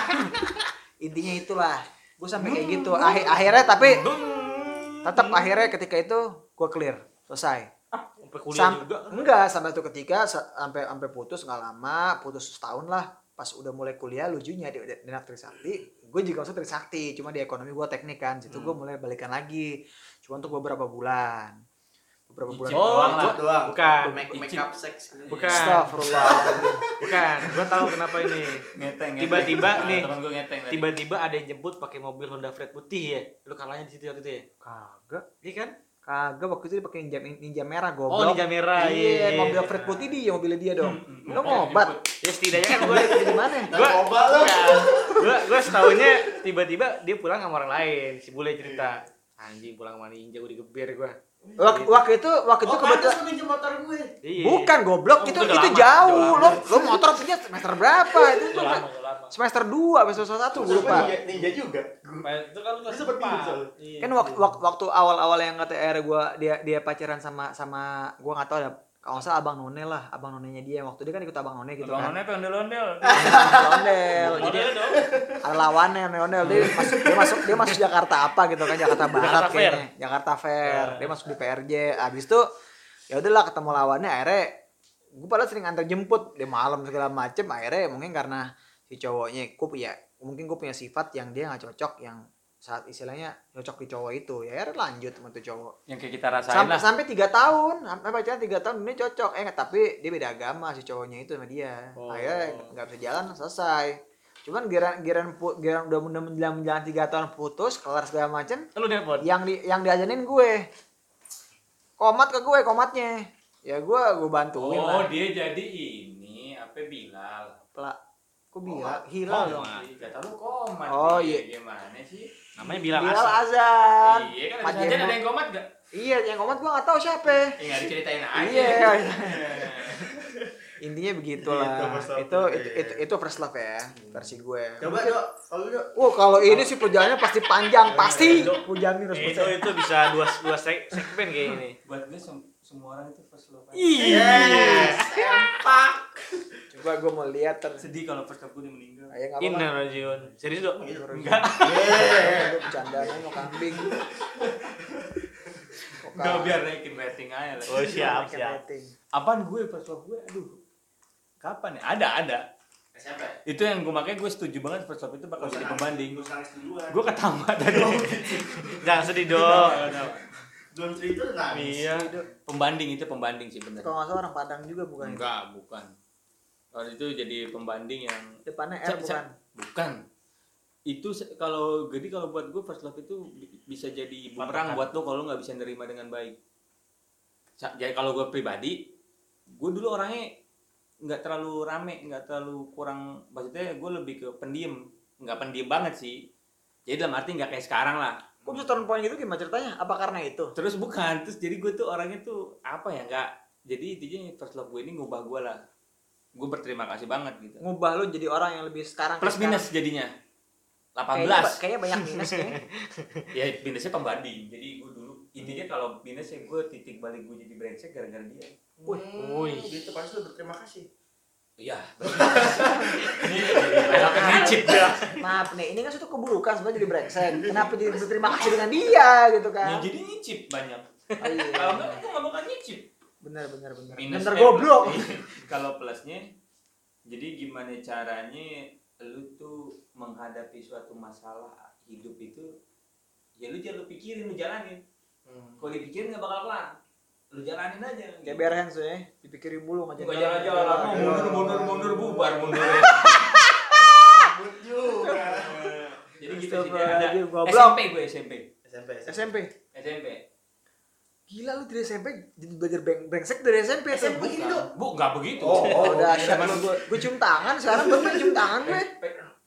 Intinya itulah. Gue sampai kayak gitu. Akhirnya tapi tetap akhirnya ketika itu gue clear, selesai. Sampai kuliah juga. Enggak, sampai tuh ketika sampai putus nggak lama, putus setahun lah. Pas udah mulai kuliah lucunya di anak Trisakti, gue juga masuk Trisakti, cuma di ekonomi gue teknik kan. Situ gue mulai balikan lagi. Cuma untuk beberapa bulan. Icip Oh, doang lah. doang. Bukan. Make up sex. Bukan. Astagfirullah. Bukan. Gua tahu kenapa ini. Ngeteng. Tiba-tiba nih. Temen gue ngeteng tadi. Tiba-tiba ada yang jemput pakai mobil Honda Freed putih ya. Lu kalahnya di situ waktu itu ya? Kagak. Iya kan? Kagak, waktu itu dia pakai ninja merah Oh, goblok. Ninja merah. Iya, mobil Fred putih dia, mobilnya dia dong. Lo ngobat. Ya setidaknya kan gua Di mana? Narkoba lu. gua setahunya tiba-tiba dia pulang sama orang lain. Si bule cerita. Anjing pulang sama ninja gua digeber gua. Waktu itu kebetulan Pantes lu minjem motor gue. Iya. bukan goblok, Oh, itu udah lama, jauh. udah Lo motor punya semester berapa? Itu Udah lama. semester 2, semester 1 gue lupa. Ninja juga. Itu kan lu Dia sempet minjem soalnya. Iya. Kan waktu awal-awal yang kata dia pacaran sama gua enggak tahu ada kalau nggak salah Abang None lah, Abang Nonenya dia. Waktu dia kan ikut Abang None gitu Abang kan. None ondel-ondel. Ondel. Jadi Model dong. ada lawannya Ondel. Dia masuk Jakarta apa gitu kan, Jakarta Barat Jakarta Fair. kayaknya. Jakarta Fair. Dia masuk di PRJ. Abis itu ya udahlah ketemu lawannya, akhirnya gue padahal sering antar jemput di malam segala macem. Akhirnya mungkin karena si cowoknya mungkin gue punya sifat yang dia nggak cocok, yang saat istilahnya cocok di cowok itu, ya akhirnya lanjut sama tuh cowok. Yang kayak kita rasain lah. Sampai 3 tahun, sampai pacaran 3 tahun ini cocok. Tapi dia beda agama si cowoknya itu sama dia. Oh. Akhirnya nggak bisa jalan, selesai. Cuman giran udah menjalan 3 tahun putus, kelar segala macem. Lu nelpon. Yang diajanin gue. Komat ke gue, komatnya. Ya gue bantuin Oh, lah. dia jadi ini apa Bilal. Kok Hilal dong. Kata lu komat. Oh, Dia iya. Gimana sih? Namanya Bilal Bilal Asad. azan. Iya kan Mas ada Jemo. ada yang komat enggak? Iya, yang komat gue nggak tahu siapa. Enggak diceritain aja. Iya. Intinya begitulah. Gitu, first love. Itu first love ya, versi gue. Coba Dok, kalau Dok. Kalau ini sih perjalanannya pasti panjang, pasti. Gue jamin harus Itu bisa dua segmen kayak ini. Buat gue semua orang itu first love. Yes. Empak. Coba gue mau lihat Sedih kalau first love gue udah meninggal. Ayo enggak apa-apa. Innarajun. Serius dong? Enggak. Gue bercandanya mau kambing. Enggak biar naikin rating aja lah. Oh siap. Apaan gue first love gue? Aduh. Kapan ya? Ada. Siapa? Itu yang gue makanya gue setuju banget first love itu bakal jadi pembanding. Gue nangis duluan. Gue ketawa tadi. Jangan sedih dong. Belum cerita udah nangis. Iya. Pembanding sih benar. Kalau nggak salah orang Padang juga bukan? Bukan. Kalau itu jadi pembanding yang Depannya R bukan? Bukan. Itu kalau buat gue first love itu bisa jadi bumerang buat lo kalau nggak bisa nerima dengan baik. Jadi kalau gue pribadi, gue dulu orangnya nggak terlalu rame, nggak terlalu kurang, maksudnya gue lebih ke pendiam, nggak pendiam banget sih. Jadi dalam arti nggak kayak sekarang lah. Kok bisa turun poin gitu gimana ceritanya? Apa karena itu? Terus jadi gue tuh orangnya tuh apa ya, nggak, jadi intinya first love gue ini ngubah gue lah. Gue berterima kasih banget gitu. Ngubah lo jadi orang yang lebih sekarang. Plus minus jadinya 18. Kayaknya banyak minus kayaknya. Ya minusnya pembanding. Jadi gue dulu intinya kalau minusnya gue titik balik gue jadi brengsek gara-gara dia. Wih. Gitu pasti lu berterima kasih. Iya. Ini ngicip ya. Maaf nih, ini kan suatu keburukan sebenarnya jadi brengsek. Kenapa jadi berterima kasih dengan dia gitu Ya, kan? jadi ngicip banyak. Oh, iya. Kalau enggak gue nggak bakal ngicip. Benar. Minus Bener goblok. Kalau plusnya, jadi gimana caranya lu tuh menghadapi suatu masalah hidup itu, ya lu jangan lu pikirin, lu jalanin. Kalau dipikirin nggak bakal kelar. Lu jalanin aja. Kayak bare hands ya, dipikirin mulu nggak Bukan jalan-jalan, mundur bubar mundur. Cabut juga. Jadi gitu sih dia ada Goblok. SMP. SMP. SMP. Gila lu dari SMP jadi belajar brengsek dari SMP. SMP gitu. Bu, enggak begitu. Oh, udah siap lu gue cium tangan sekarang gue cium tangan gue.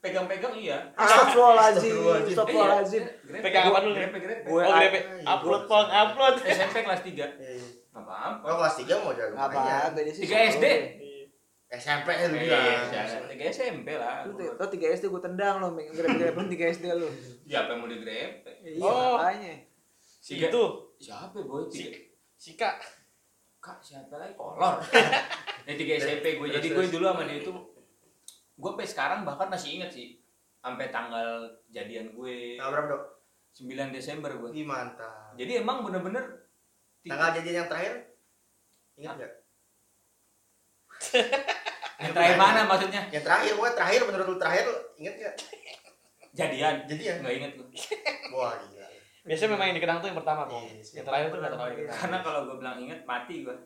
pegang-pegang iya. Astagfirullahaladzim. Pegang apa dulu nih? Gue Oh, grepe. Upload. SMP kelas 3. Iya. Apa-apa. Oh kelas 3 mau jago Nggak aja. apa-apa dia sih. 3 SD. SMP lu Iya, bilang. 3 SMP lah. Lu 3 SD gue tendang lo, grepe-grepe 3 SD lu. Ya apa yang mau digrepe? Iya, Oh. makanya. Si Tiga. itu. Siapa boy? Sika. Kak siapa lagi? Kolor. Ini 3 SMP gue. Jadi gue dulu sama dia itu gue sampai sekarang bahkan masih inget sih sampai tanggal jadian gue Tanggal berapa, Dok? 9 Desember gue. Ih, mantap. Jadi emang bener-bener Tanggal jadian yang terakhir? Ingat enggak? yang terakhir mana maksudnya? Yang terakhir, terakhir menurut lu terakhir inget enggak? Jadian. Jadian. Nggak inget gue. Wah, gila. Biasanya memang yang dikenang tuh yang pertama kok. Iya, Yang terakhir tuh nggak terlalu dikenang. Karena kalau gue bilang inget mati gue.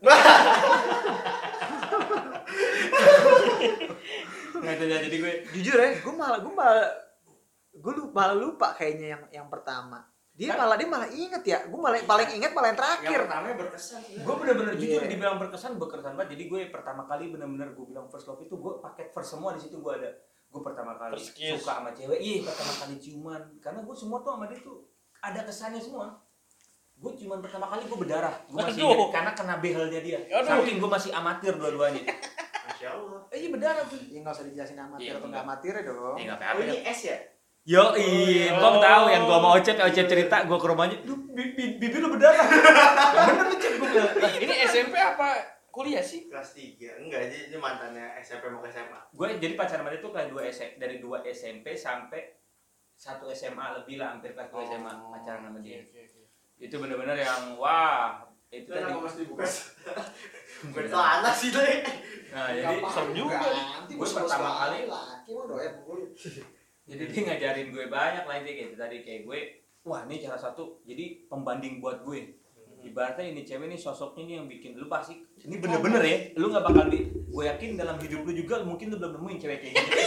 Nggak tahu jadi gue. Jujur ya, gue lupa kayaknya yang pertama. Dia malah inget ya. Gue malah paling inget malah yang terakhir. pertamanya berkesan. Gue bener-bener jujur Iya. dibilang berkesan banget. Jadi gue pertama kali bener-bener gue bilang first love itu gue paket first semua di situ gue ada. Gue pertama kali First kiss. suka sama cewek, iya pertama kali ciuman. Karena gue semua tuh sama dia tuh ada kesannya semua. Gue ciuman pertama kali gue berdarah. Gue masih Aduh. ingat karena kena behelnya dia. Aduh. Saking gue masih amatir dua-duanya. Masya Allah. Iya berdarah tuh. Ya nggak usah dijelasin amatir Iya, atau enggak. nggak amatir ya dong. Ya nggak Oh, apa-apa. ini S ya? Yo, Bang tahu yang gua mau Ocep cerita, gua ke rumahnya, "Duh, bibir lu berdarah." Bener nih Cep gua bilang. Ini SMP apa kuliah sih? Kelas 3. Enggak, ini mantannya SMP mau ke SMA. Gue jadi pacaran sama dia tuh kayak dari 2 SMP sampai 1 SMA lebih lah, hampir kelas 2 SMA pacaran sama dia. Itu bener-bener yang wah, itu Itu tadi. nama mesti buka. Bukan celana sih deh. Nah, jadi serem juga. Gue pertama kali laki mau doyan pukul. jadi dia ngajarin gue banyak lah intinya gitu tadi kayak gue, wah ini cara satu, jadi pembanding buat gue. Ibaratnya ini cewek nih sosoknya nih yang bikin lu pasti ini bener-bener ya, lu nggak bakal gue yakin dalam hidup lu juga mungkin lu belum nemuin cewek kayak gitu.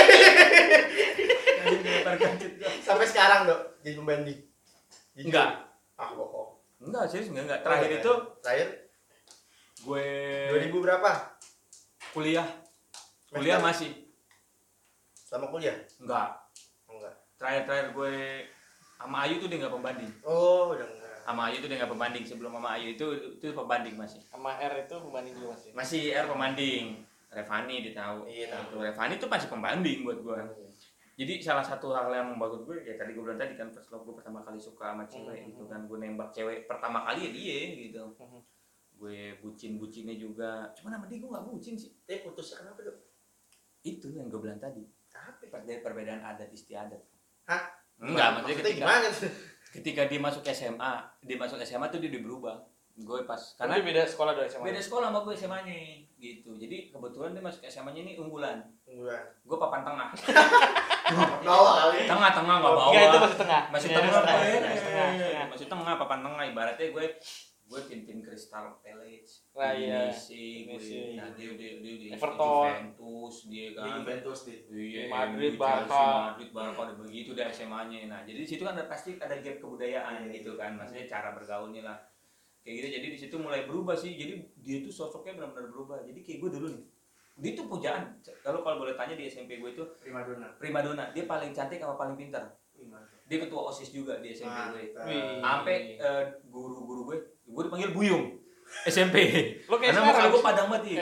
Sampai sekarang, Dok, jadi pembanding. Jujur. Enggak. Ah, bohong. Enggak, serius enggak. Terakhir itu terakhir gue 2000 berapa? kuliah masih Selama kuliah? enggak. Enggak. Terakhir gue sama Ayu tuh dia nggak pembanding. Oh, udah enggak. Sama Ayu tuh dia nggak pembanding. Sebelum sama Ayu itu pembanding masih. Sama R itu pembanding juga masih. Masih R pembanding. Revani dia tahu. Iya, tahu. Revani tuh masih pembanding buat gue. Jadi salah satu hal yang membangun gue ya tadi gue bilang tadi kan first love gue pertama kali suka sama cewek gitu kan, gue nembak cewek pertama kali ya dia gitu. Gue bucinnya juga. Cuman sama dia gue nggak bucin sih. Tapi putusnya kenapa, Dok? Itu yang gue bilang tadi. Dari perbedaan adat istiadat. Hah? Enggak, maksudnya gimana tuh? ketika dia masuk SMA tuh dia udah berubah. Gue pas Karena karena beda sekolah dari SMA. beda sekolah sama gue SMA-nya gitu. Jadi kebetulan dia masuk SMA-nya ini unggulan. Enggak. Gue papan tengah. Bawah kali. Tengah enggak bawah. Enggak, itu masih tengah. Masih Iya, tengah. setengah. Masih tengah papan tengah ibaratnya gue tim Crystal Palace. Nah, iya. Messi. Nah, dia Everton. Juventus dia Di kan. Juventus di. Iya, Madrid, Chelsea, Barca. Madrid, Barca, udah begitu deh SMA-nya. Nah, jadi di situ kan pasti ada gap kebudayaan gitu kan, maksudnya cara bergaulnya lah. Kayak gitu, jadi di situ mulai berubah sih. Jadi dia tuh sosoknya benar-benar berubah. Jadi kayak gue dulu nih, dia tuh pujaan. Kalau boleh tanya di SMP gue itu primadona. Dia paling cantik sama paling pintar. Dia ketua OSIS juga di SMP gue. Wih. Sampai guru-guru gue dipanggil Buyung SMP. Lo kayak Karena sekarang. muka gue padang banget ya.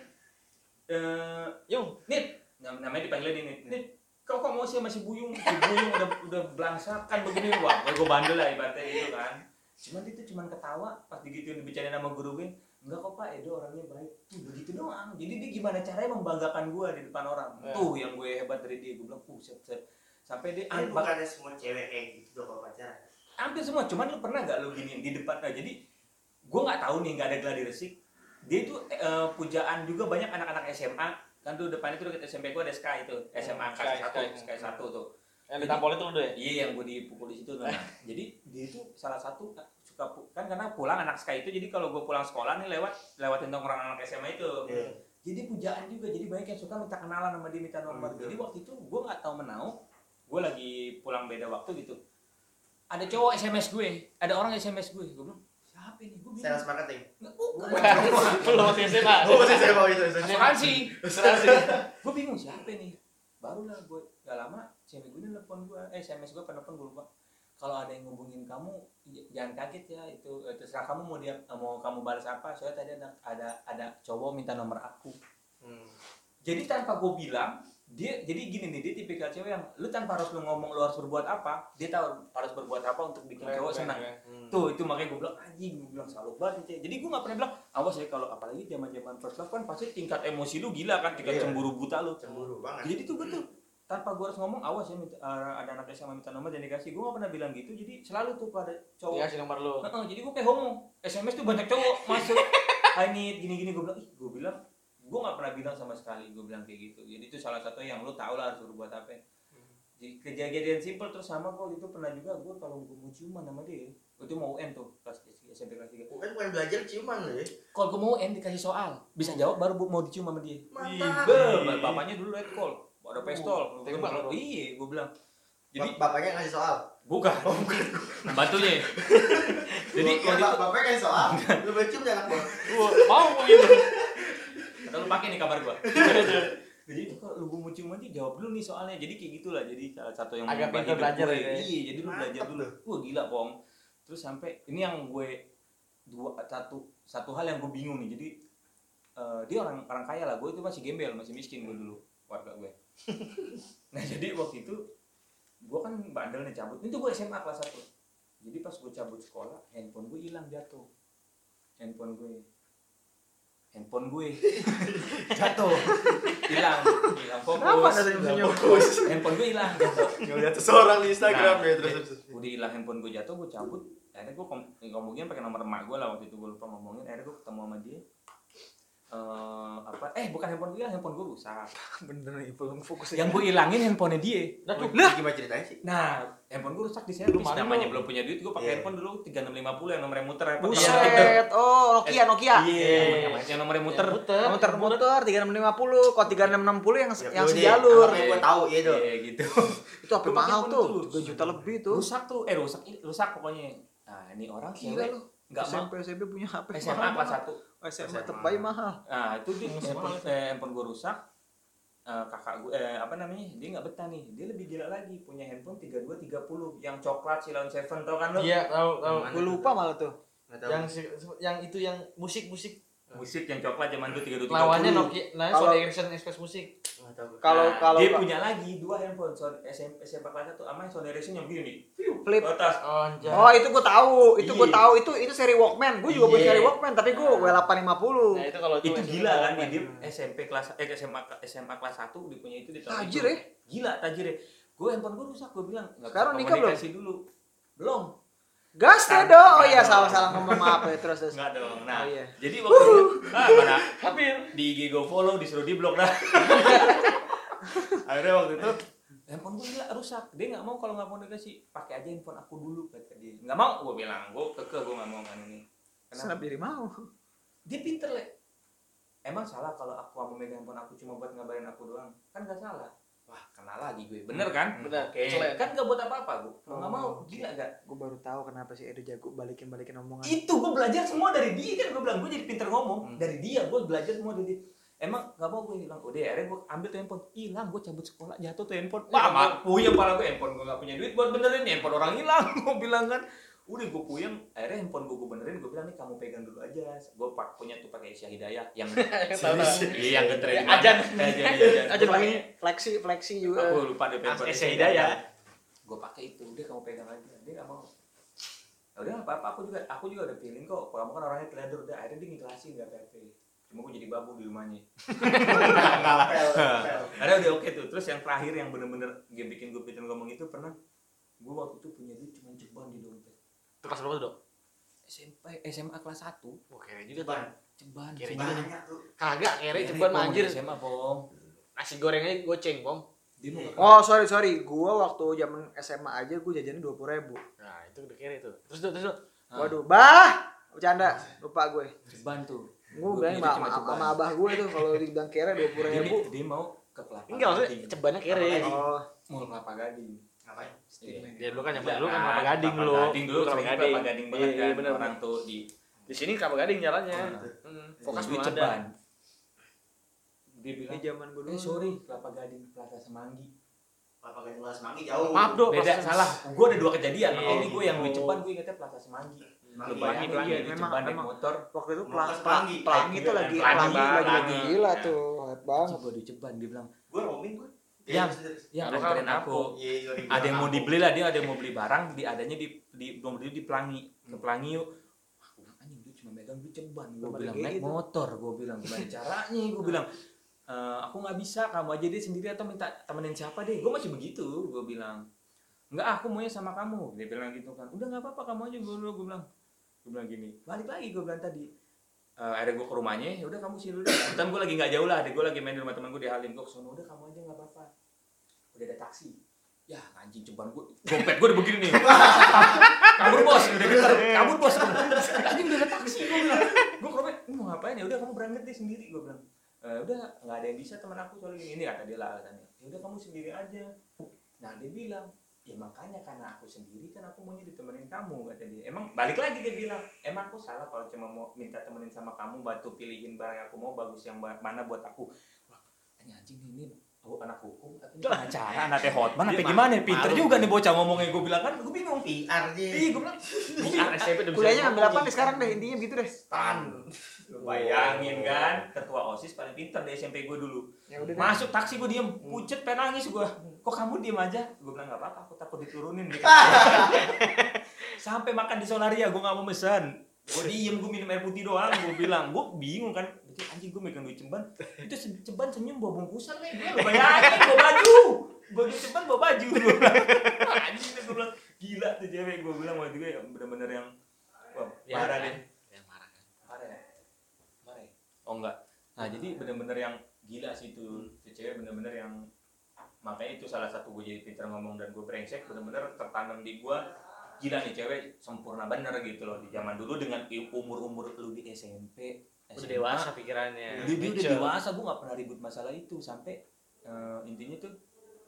Yung. Nit, namanya dipanggilnya Nit. Kau kok mau sih masih Buyung? Si Buyung udah belangsakan begini. Wah, gue bandel lah ibaratnya gitu kan. Cuman dia tuh cuman ketawa pas digituin dibicarain sama guru gue. Enggak kok Pak, Edo orangnya baik. Tuh begitu doang. Jadi dia gimana caranya membanggakan gue di depan orang. Tuh yang gue hebat dari dia. Gue bilang, set. Sampai dia Bukannya semua cewek kayak gitu kalau pacaran. hampir semua. Cuman lu pernah gak lu giniin di depan? Nah, jadi gue nggak tahu nih, nggak ada gladi resik. Dia itu pujaan juga banyak anak-anak SMA. Kan tuh depan itu dekat SMP gue ada Sky itu. SMA Sky 1 tuh. Yang ditampol itu udah ya? Iya, yang gue dipukul di situ. Nah, jadi dia itu salah satu suka kan karena pulang anak Sky itu. Jadi kalau gue pulang sekolah nih lewatin tongkrongan anak SMA itu. Iya. Jadi pujaan juga. Jadi banyak yang suka minta kenalan sama dia, minta nomor. Jadi waktu itu gue nggak tahu menau. Gue lagi pulang beda waktu gitu. Ada cowok SMS gue, ada orang SMS gue. Gue bilang, siapa ini? Gue bilang, Sales marketing. nggak bukan. Lo masih SMA. Oh, masih saya mau itu. Asuransi. Gue bingung siapa nih. barulah gue gak lama cewek gue nelfon gue, SMS gue penelpon gue lupa. Kalau ada yang ngubungin kamu jangan kaget ya, itu terserah kamu mau kamu balas apa. Soalnya tadi ada cowok minta nomor aku. Jadi tanpa gue bilang, dia jadi gini nih, dia tipikal cewek yang lu tanpa harus lu ngomong lu harus berbuat apa, dia tahu harus berbuat apa untuk bikin cowok senang. Tuh itu makanya gue bilang anjing, gue bilang salut banget nih. Jadi gue nggak pernah bilang awas ya, kalau apalagi zaman first love kan pasti tingkat emosi lu gila kan, tingkat cemburu buta lu. Cemburu banget. Jadi tuh gue tuh tanpa gue harus ngomong awas ya, ada anak SMA minta nomor dan dikasih, gue nggak pernah bilang gitu. Jadi selalu tuh pada cowok dikasih nomor lu. jadi gue kayak homo, SMS tuh banyak cowok masuk I need gini gue bilang gue nggak pernah bilang sama sekali, gue bilang kayak gitu. Jadi itu salah satu yang lu tahu lah harus berbuat apa. Jadi kejadian simpel. Terus sama gue itu pernah juga, gue kalau gue mau ciuman sama dia, itu mau UN tuh kelas SMP kelas 3. Bukan belajar ciuman loh ya. Kalau gue mau UN dikasih soal, bisa jawab baru mau dicium sama dia. Mantap. Bapaknya dulu red call, ada pistol. Tembak lu. Iya, gue bilang. Jadi Bapaknya ngasih soal. bukan. Bantunya. Jadi Jadi waktu itu bapaknya ngasih soal. Lu cium jangan gua. mau gitu. Atau lu pakai nih kabar gua. Jadi itu kalau lu mau cium aja jawab dulu nih soalnya. Jadi kayak gitulah. Jadi salah satu yang Agak mengubah pintar hidup belajar gue. ya. Iya, jadi lu belajar Mantap dulu. Wah, gila, Pong. Terus sampai ini yang gue satu hal yang gue bingung nih. Jadi dia orang kaya lah. Gue itu masih gembel, masih miskin gue dulu warga gue. Nah, jadi waktu itu gue kan bandel nih cabut. Itu gue SMA kelas 1. Jadi pas gue cabut sekolah, handphone gue hilang jatuh. Handphone gue jatuh, hilang fokus. Handphone gue hilang jatuh. Ngeliat seseorang di Instagram ya terus. Udah hilang handphone gue jatuh, gue cabut. Akhirnya gue ngomongin pakai nomor emak gue lah waktu itu, gue lupa ngomongin. Akhirnya gue ketemu sama dia. Bukan handphone gue hilang, handphone gue rusak. Bener nih, belum fokus. Yang gue hilangin handphonenya dia. Lah gimana ceritanya sih? Nah, handphone gue rusak di servis. Lu mana Namanya lu? belum punya duit, gue pakai handphone dulu 3650 yang nomornya muter. Buset. Oh, Nokia. Iya, yang nomornya muter. Muter 3650. Kalau 3660 yang sejalur. Apa yang gua tahu ya itu. Iya, gitu. Itu HP Gua pakai mahal handphone tuh. tuh. 3 juta lebih tuh. Rusak pokoknya. Nah, ini orang Gila cewek lu. enggak mau SMP punya HP SMA kelas 1. SMA terbaik mahal. Nah, itu dia handphone gue rusak. Kakak gue dia nggak betah nih, dia lebih gila lagi, punya handphone 3230 yang coklat Silon Seven, tau kan lo? Iya, tahu. Gue lupa malah tuh. Nggak tahu. Yang itu yang musik. Musik yang coklat zaman dulu 3230. Lawannya Nokia, Kalau- Sony Ericsson Express Musik. Nggak tahu. Kalau dia punya lagi 2 handphone, SMA kelas 1 sama Sony Ericsson yang begini nih. Flip. Ke atas. Anjay. Oh, itu gue tahu. Itu gue Iya. tahu. Itu seri Walkman. Gue juga punya Iya. seri Walkman, tapi gue W850. Nah, itu kalau Itu SMP gila kan Walkman. dia SMA kelas 1 dia punya itu di tahun Tajir itu. ya. Gila tajir ya. Gue handphone gue rusak, gue bilang nggak Sekarang bisa nikah belum? komunikasi dulu. Belum. Gas deh Kan- dong. Oh kan iya, dong. salah ngomong, maaf ya. Terus. Enggak dong. Nah, Oh, iya. jadi waktu itu mana Hampir. di IG gue follow disuruh di blok dah. Akhirnya waktu itu handphone gue gila rusak, dia nggak mau kalau nggak mau dikasih, pakai aja handphone aku dulu kata dia. Nggak mau, gue bilang, gue kekeh gue nggak mau kan ini. Kenapa diri mau? Dia pinter le. Emang salah kalau aku mau megang handphone aku cuma buat ngabarin aku doang? Kan nggak salah. Wah, kenal lagi gue, bener kan? Bener. Oke, kan nggak buat apa-apa gue. Nggak mau, gila gak? Gue baru tahu kenapa sih Edo jago balikin omongan. Itu gue belajar semua dari dia kan, gue bilang gue jadi pinter ngomong dari dia, gue belajar semua dari dia. Emang gak mau gue hilang, udah akhirnya gue ambil tuh handphone, hilang, gue cabut sekolah jatuh tuh handphone. Wah, puyeng pala gue, handphone gue gak punya duit buat benerin, handphone orang hilang, gue bilang kan. Udah gue puyeng, akhirnya handphone gue benerin, gue bilang nih kamu pegang dulu aja. Gue punya tuh pakai Isya Hidayah yang yang geter di mana. Ajan. Aja fleksi juga. Aku lupa deh handphone Isya Hidayah. Gue pakai itu, udah kamu pegang aja. Dia gak mau. Ya udah apa-apa, aku juga udah feeling kok. Kamu kan orangnya teledor, udah akhirnya dia ngikhlasin gak PRP. Cuma gue jadi babu di rumahnya. Karena udah oke tuh. Terus yang terakhir yang bener-bener dia bikin gue ngomong itu pernah. Gue waktu itu punya duit cuma ceban di dompet. Itu kelas berapa tuh, Dok? SMA kelas 1. Oh, kere juga tuh. Ceban. Kere ceban. juga nih. Banyak tuh. Kagak, kere Kere, ceban Pong, anjir. di SMA, Pong. Nasi gorengnya goceng, Bom. Dia mau Oh, sorry. Gue waktu zaman SMA aja gue jajannya 20.000. Nah, itu udah kere tuh. Terus, Dok. Waduh, bercanda. Lupa gue. ceban tuh. Gue bilang sama abah gue tuh kalau dibilang kere 20.000. Dia mau ke Kelapa Enggak, maksudnya Gading. cebannya kere. Oh, Mau Kelapa Gading. Ngapain? Iya. Dia dulu kan Iya, dulu kan kan, Kelapa Gading Kelapa dulu. Gading dulu, Kelapa sering Gading. Kelapa Gading banget Iya, kan. bener. Orang tuh di Di sini Kelapa Gading jalannya. Oh, Fokus duit belum ceban. ada. dia bilang zaman gue dulu. sorry Kelapa Gading Plaza Semanggi. Apa kan kelas Semanggi jauh. Maaf dong. Beda, salah. Gue ada 2 kejadian. Oh, Ini gue yang gitu. di Ceban, gue ingetnya Plaza Semanggi. Lu bayangin Pelangi, iya, di memang- Ceban naik memang. motor. Waktu itu Pelangi. pelangi itu lagi Pelangi, lagi gila ya. tuh, hype banget. Gue di Ceban, dia bilang, Gue roaming gue. Yang Kalau nganterin kan aku. Iya, Ada yang mau dibeli lah, dia ada yang mau beli barang, adanya di belum beli di Pelangi. Ke Pelangi yuk. Wah, gue bilang, anjing dia cuma megang di Ceban. Gue Kembali bilang, kayak naik gitu. motor. Gue bilang, gimana caranya? Gue bilang, aku nggak bisa, kamu aja deh sendiri atau minta temenin siapa deh. Gue masih begitu, gue bilang. Enggak, aku maunya sama kamu. Dia bilang gitu kan. Udah nggak apa-apa, kamu aja gue bilang. Gue bilang gini, balik lagi gue bilang tadi. Ada gue ke rumahnya, ya udah kamu sini dulu deh. Kebetulan gue lagi nggak jauh lah, ada gue lagi main di rumah teman gue di Halim. Gue kesana, udah kamu aja nggak apa-apa. Udah ada taksi. Ya anjing Ceban gue, dompet gue udah begini nih. Kabur bos, udah getar. Kabur bos. Anjing udah ada taksi gue bilang. Gue ke rumah, ini mau ngapain ya? Udah kamu berangkat deh sendiri gue bilang. Udah nggak ada yang bisa teman aku soalnya ini kata dia lah alasannya. Ya udah kamu sendiri aja. Nah dia bilang, ya makanya karena aku sendiri kan aku maunya ditemenin kamu kata dia. Emang balik lagi dia bilang, emang aku salah kalau cuma mau minta temenin sama kamu, bantu pilihin barang yang aku mau bagus yang mana buat aku. Wah, anjing ini anak hukum atau pengacara, anak teh hotman apa gimana? Pinter juga nih bocah ngomongnya, gue bilang kan, gue bingung. PR dia. Iya, gue bilang, SMP udah bisa Kuliahnya ambil apa ngomong. nih sekarang deh, intinya gitu deh. Stan. bayangin kan, ketua OSIS paling pinter di SMP gue dulu. Ya udah deh. Masuk taksi gue diem, pucet pengen nangis gue. Kok kamu diem aja? Gue bilang nggak apa-apa, aku takut diturunin. Sampai makan di Solaria, gue nggak mau mesen. Gue diem, gue minum air putih doang. Gue bilang, gue bingung kan. Berarti anjing gue megang duit Ceban. Itu Ceban senyum bawa bungkusan nih. Gue bayangin bawa baju. Gue duit Ceban bawa baju. Gue bilang, anjing gue bilang gila tuh cewek. Gue bilang waktu itu ya bener-bener yang wah, Ya, parah deh. Yang marah kan. Marah ya? Marah ya? Oh enggak. Nah jadi bener-bener yang gila sih itu. Si cewek bener-bener yang makanya itu salah satu gue jadi pinter ngomong dan gue brengsek bener-bener tertanam di gue. Gila nih cewek sempurna bener gitu loh di zaman dulu dengan umur-umur lu di SMP. Udah SMA, dewasa pikirannya. Dia udah Mature. dewasa, gue gak pernah ribut masalah itu sampai intinya tuh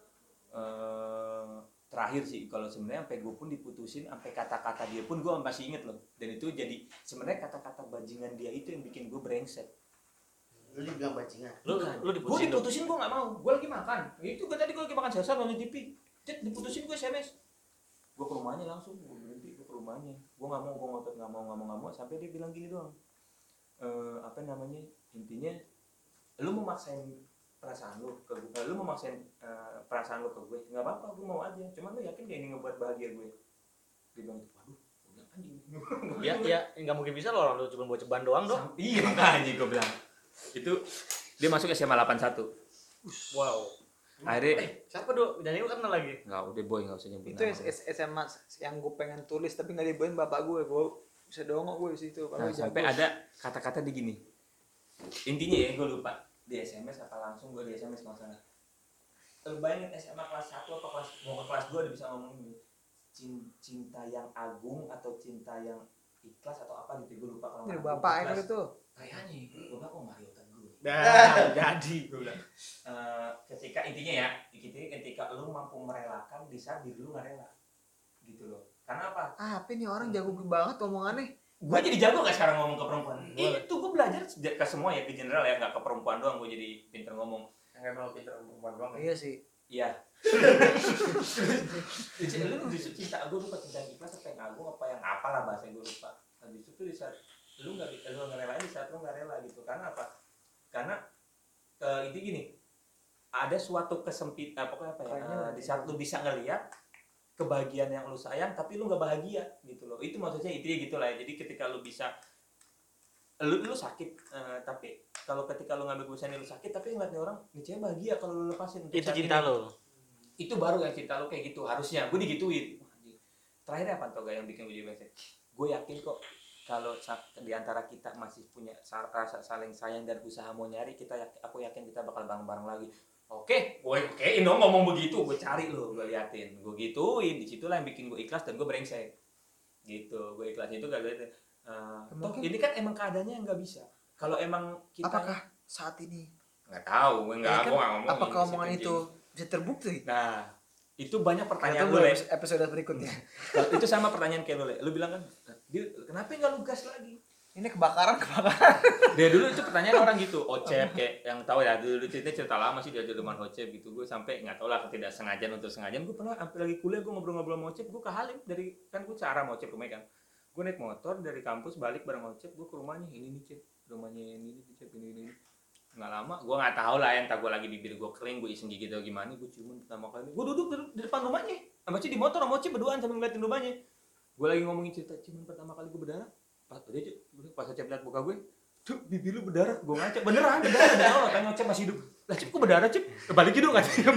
terakhir sih kalau sebenarnya sampai gue pun diputusin sampai kata-kata dia pun gue masih inget loh dan itu jadi sebenarnya kata-kata bajingan dia itu yang bikin gue brengsek. Lu dibilang bajingan. Lu gue diputusin. diputusin gue nggak mau, gue lagi makan itu kan tadi gue lagi makan sasar nonton TV cet diputusin gue SMS gue ke rumahnya langsung gue berhenti gue ke rumahnya gue nggak mau gue ngotot nggak mau sampai dia bilang gini doang apa namanya intinya lu mau maksain perasaan lu ke gue lu mau maksain perasaan lu ke gue nggak apa-apa gue mau aja cuman lu yakin gak ini ngebuat bahagia gue dia bilang itu waduh gue bilang anjing Ya nggak mungkin bisa loh orang lu cuma buat ceban doang dong. iya makanya gue bilang itu dia masuk SMA 81 Wow. akhirnya Siapa dong? Jangan lu kenal lagi. nggak udah boy nggak usah nyebut Itu SMA yang gue pengen tulis tapi nggak dibawain bapak gue bisa dongok gue di situ. nah, sampai ada kata-kata di gini intinya ya gue lupa di SMS apa langsung gue di SMS nggak salah lu bayangin SMA kelas 1 apa kelas mau ke kelas 2 udah bisa ngomong ini cinta yang agung atau cinta yang ikhlas atau apa gitu gue lupa kalau Ini nggak bapak ikhlas. yang itu. kayaknya gue bilang kok Mario kan gue Jadi. gue bilang ketika intinya ya ketika lu mampu merelakan di saat diri lu nggak rela gitu loh karena apa Apa nih orang jago banget omongannya. gue jadi jago gak sekarang ngomong ke perempuan itu gue belajar ke semua ya ke general ya nggak ke perempuan doang gue jadi pinter ngomong Enggak mau pinter perempuan doang. Iya sih. iya lu justru cinta gue lupa cinta yang ikhlas apa yang agung apa yang apalah bahasa gue lupa habis itu di saat lu nggak relain di saat lu nggak rela gitu karena apa karena itu gini ada suatu kesempitan pokoknya apa ya di saat lu bisa ngelihat kebahagiaan yang lu sayang tapi lu nggak bahagia gitu loh itu maksudnya itu ya gitulah ya jadi ketika lu bisa lu sakit tapi kalau ketika lu ngambil keputusan lu sakit tapi ngeliat nih orang nih cewek bahagia kalau lu lepasin untuk Itu saat cinta ini. lo. Itu baru yang cinta lu kayak gitu harusnya gue digituin. Wah, anjing. Terakhir apa toga yang bikin gue jadi brengsek gue yakin kok kalau di antara kita masih punya rasa saling sayang dan usaha mau nyari aku yakin kita bakal bareng-bareng lagi. Oke, gue okein dong ngomong begitu, gue cari lo, gue liatin, gue gituin, disitulah yang bikin gue ikhlas dan gue brengsek, gitu, gue ikhlas itu gak liatin. Toh ini kan emang keadaannya nggak bisa. Kalau emang kita Apakah saat ini? nggak tahu, gue nggak Ya kan, ngomong. apakah omongan itu bisa terbukti? Nah, itu banyak pertanyaan Tunggu lu, Le. episode berikutnya. Itu sama pertanyaan kayak lu, Le. Lu bilang kan, dia kenapa nggak lu gas lagi? Ini kebakaran. Dari dulu itu pertanyaan orang gitu, Ocep kayak yang tahu ya dulu cerita lama sih dari zaman Ocep gitu. Gue sampai nggak tahu lah ketidaksengajaan untuk sengajaan. Gue pernah sampai lagi kuliah gue ngobrol-ngobrol sama Ocep, gue ke Halim dari kan gue searah sama Ocep rumahnya kan. Gue naik motor dari kampus balik bareng Ocep, gue ke rumahnya ini nih Cep, rumahnya ini nih Cep ini. Nggak lama, gue nggak tahu lah ya, entah gue lagi bibir gue kering, gue iseng gigit atau gimana, gue ciuman pertama kali. Gue duduk di depan rumahnya, sama Cep di motor sama Ocep berduaan sambil ngeliatin rumahnya. Gue lagi ngomongin cerita ciuman pertama kali gue berdarah. Pas Ocep liat muka gue, tuh bibir lu berdarah, gue ngacak beneran berdarah, tanya Ocep masih hidup, lah Cep kok berdarah Cep, balikin dong katanya.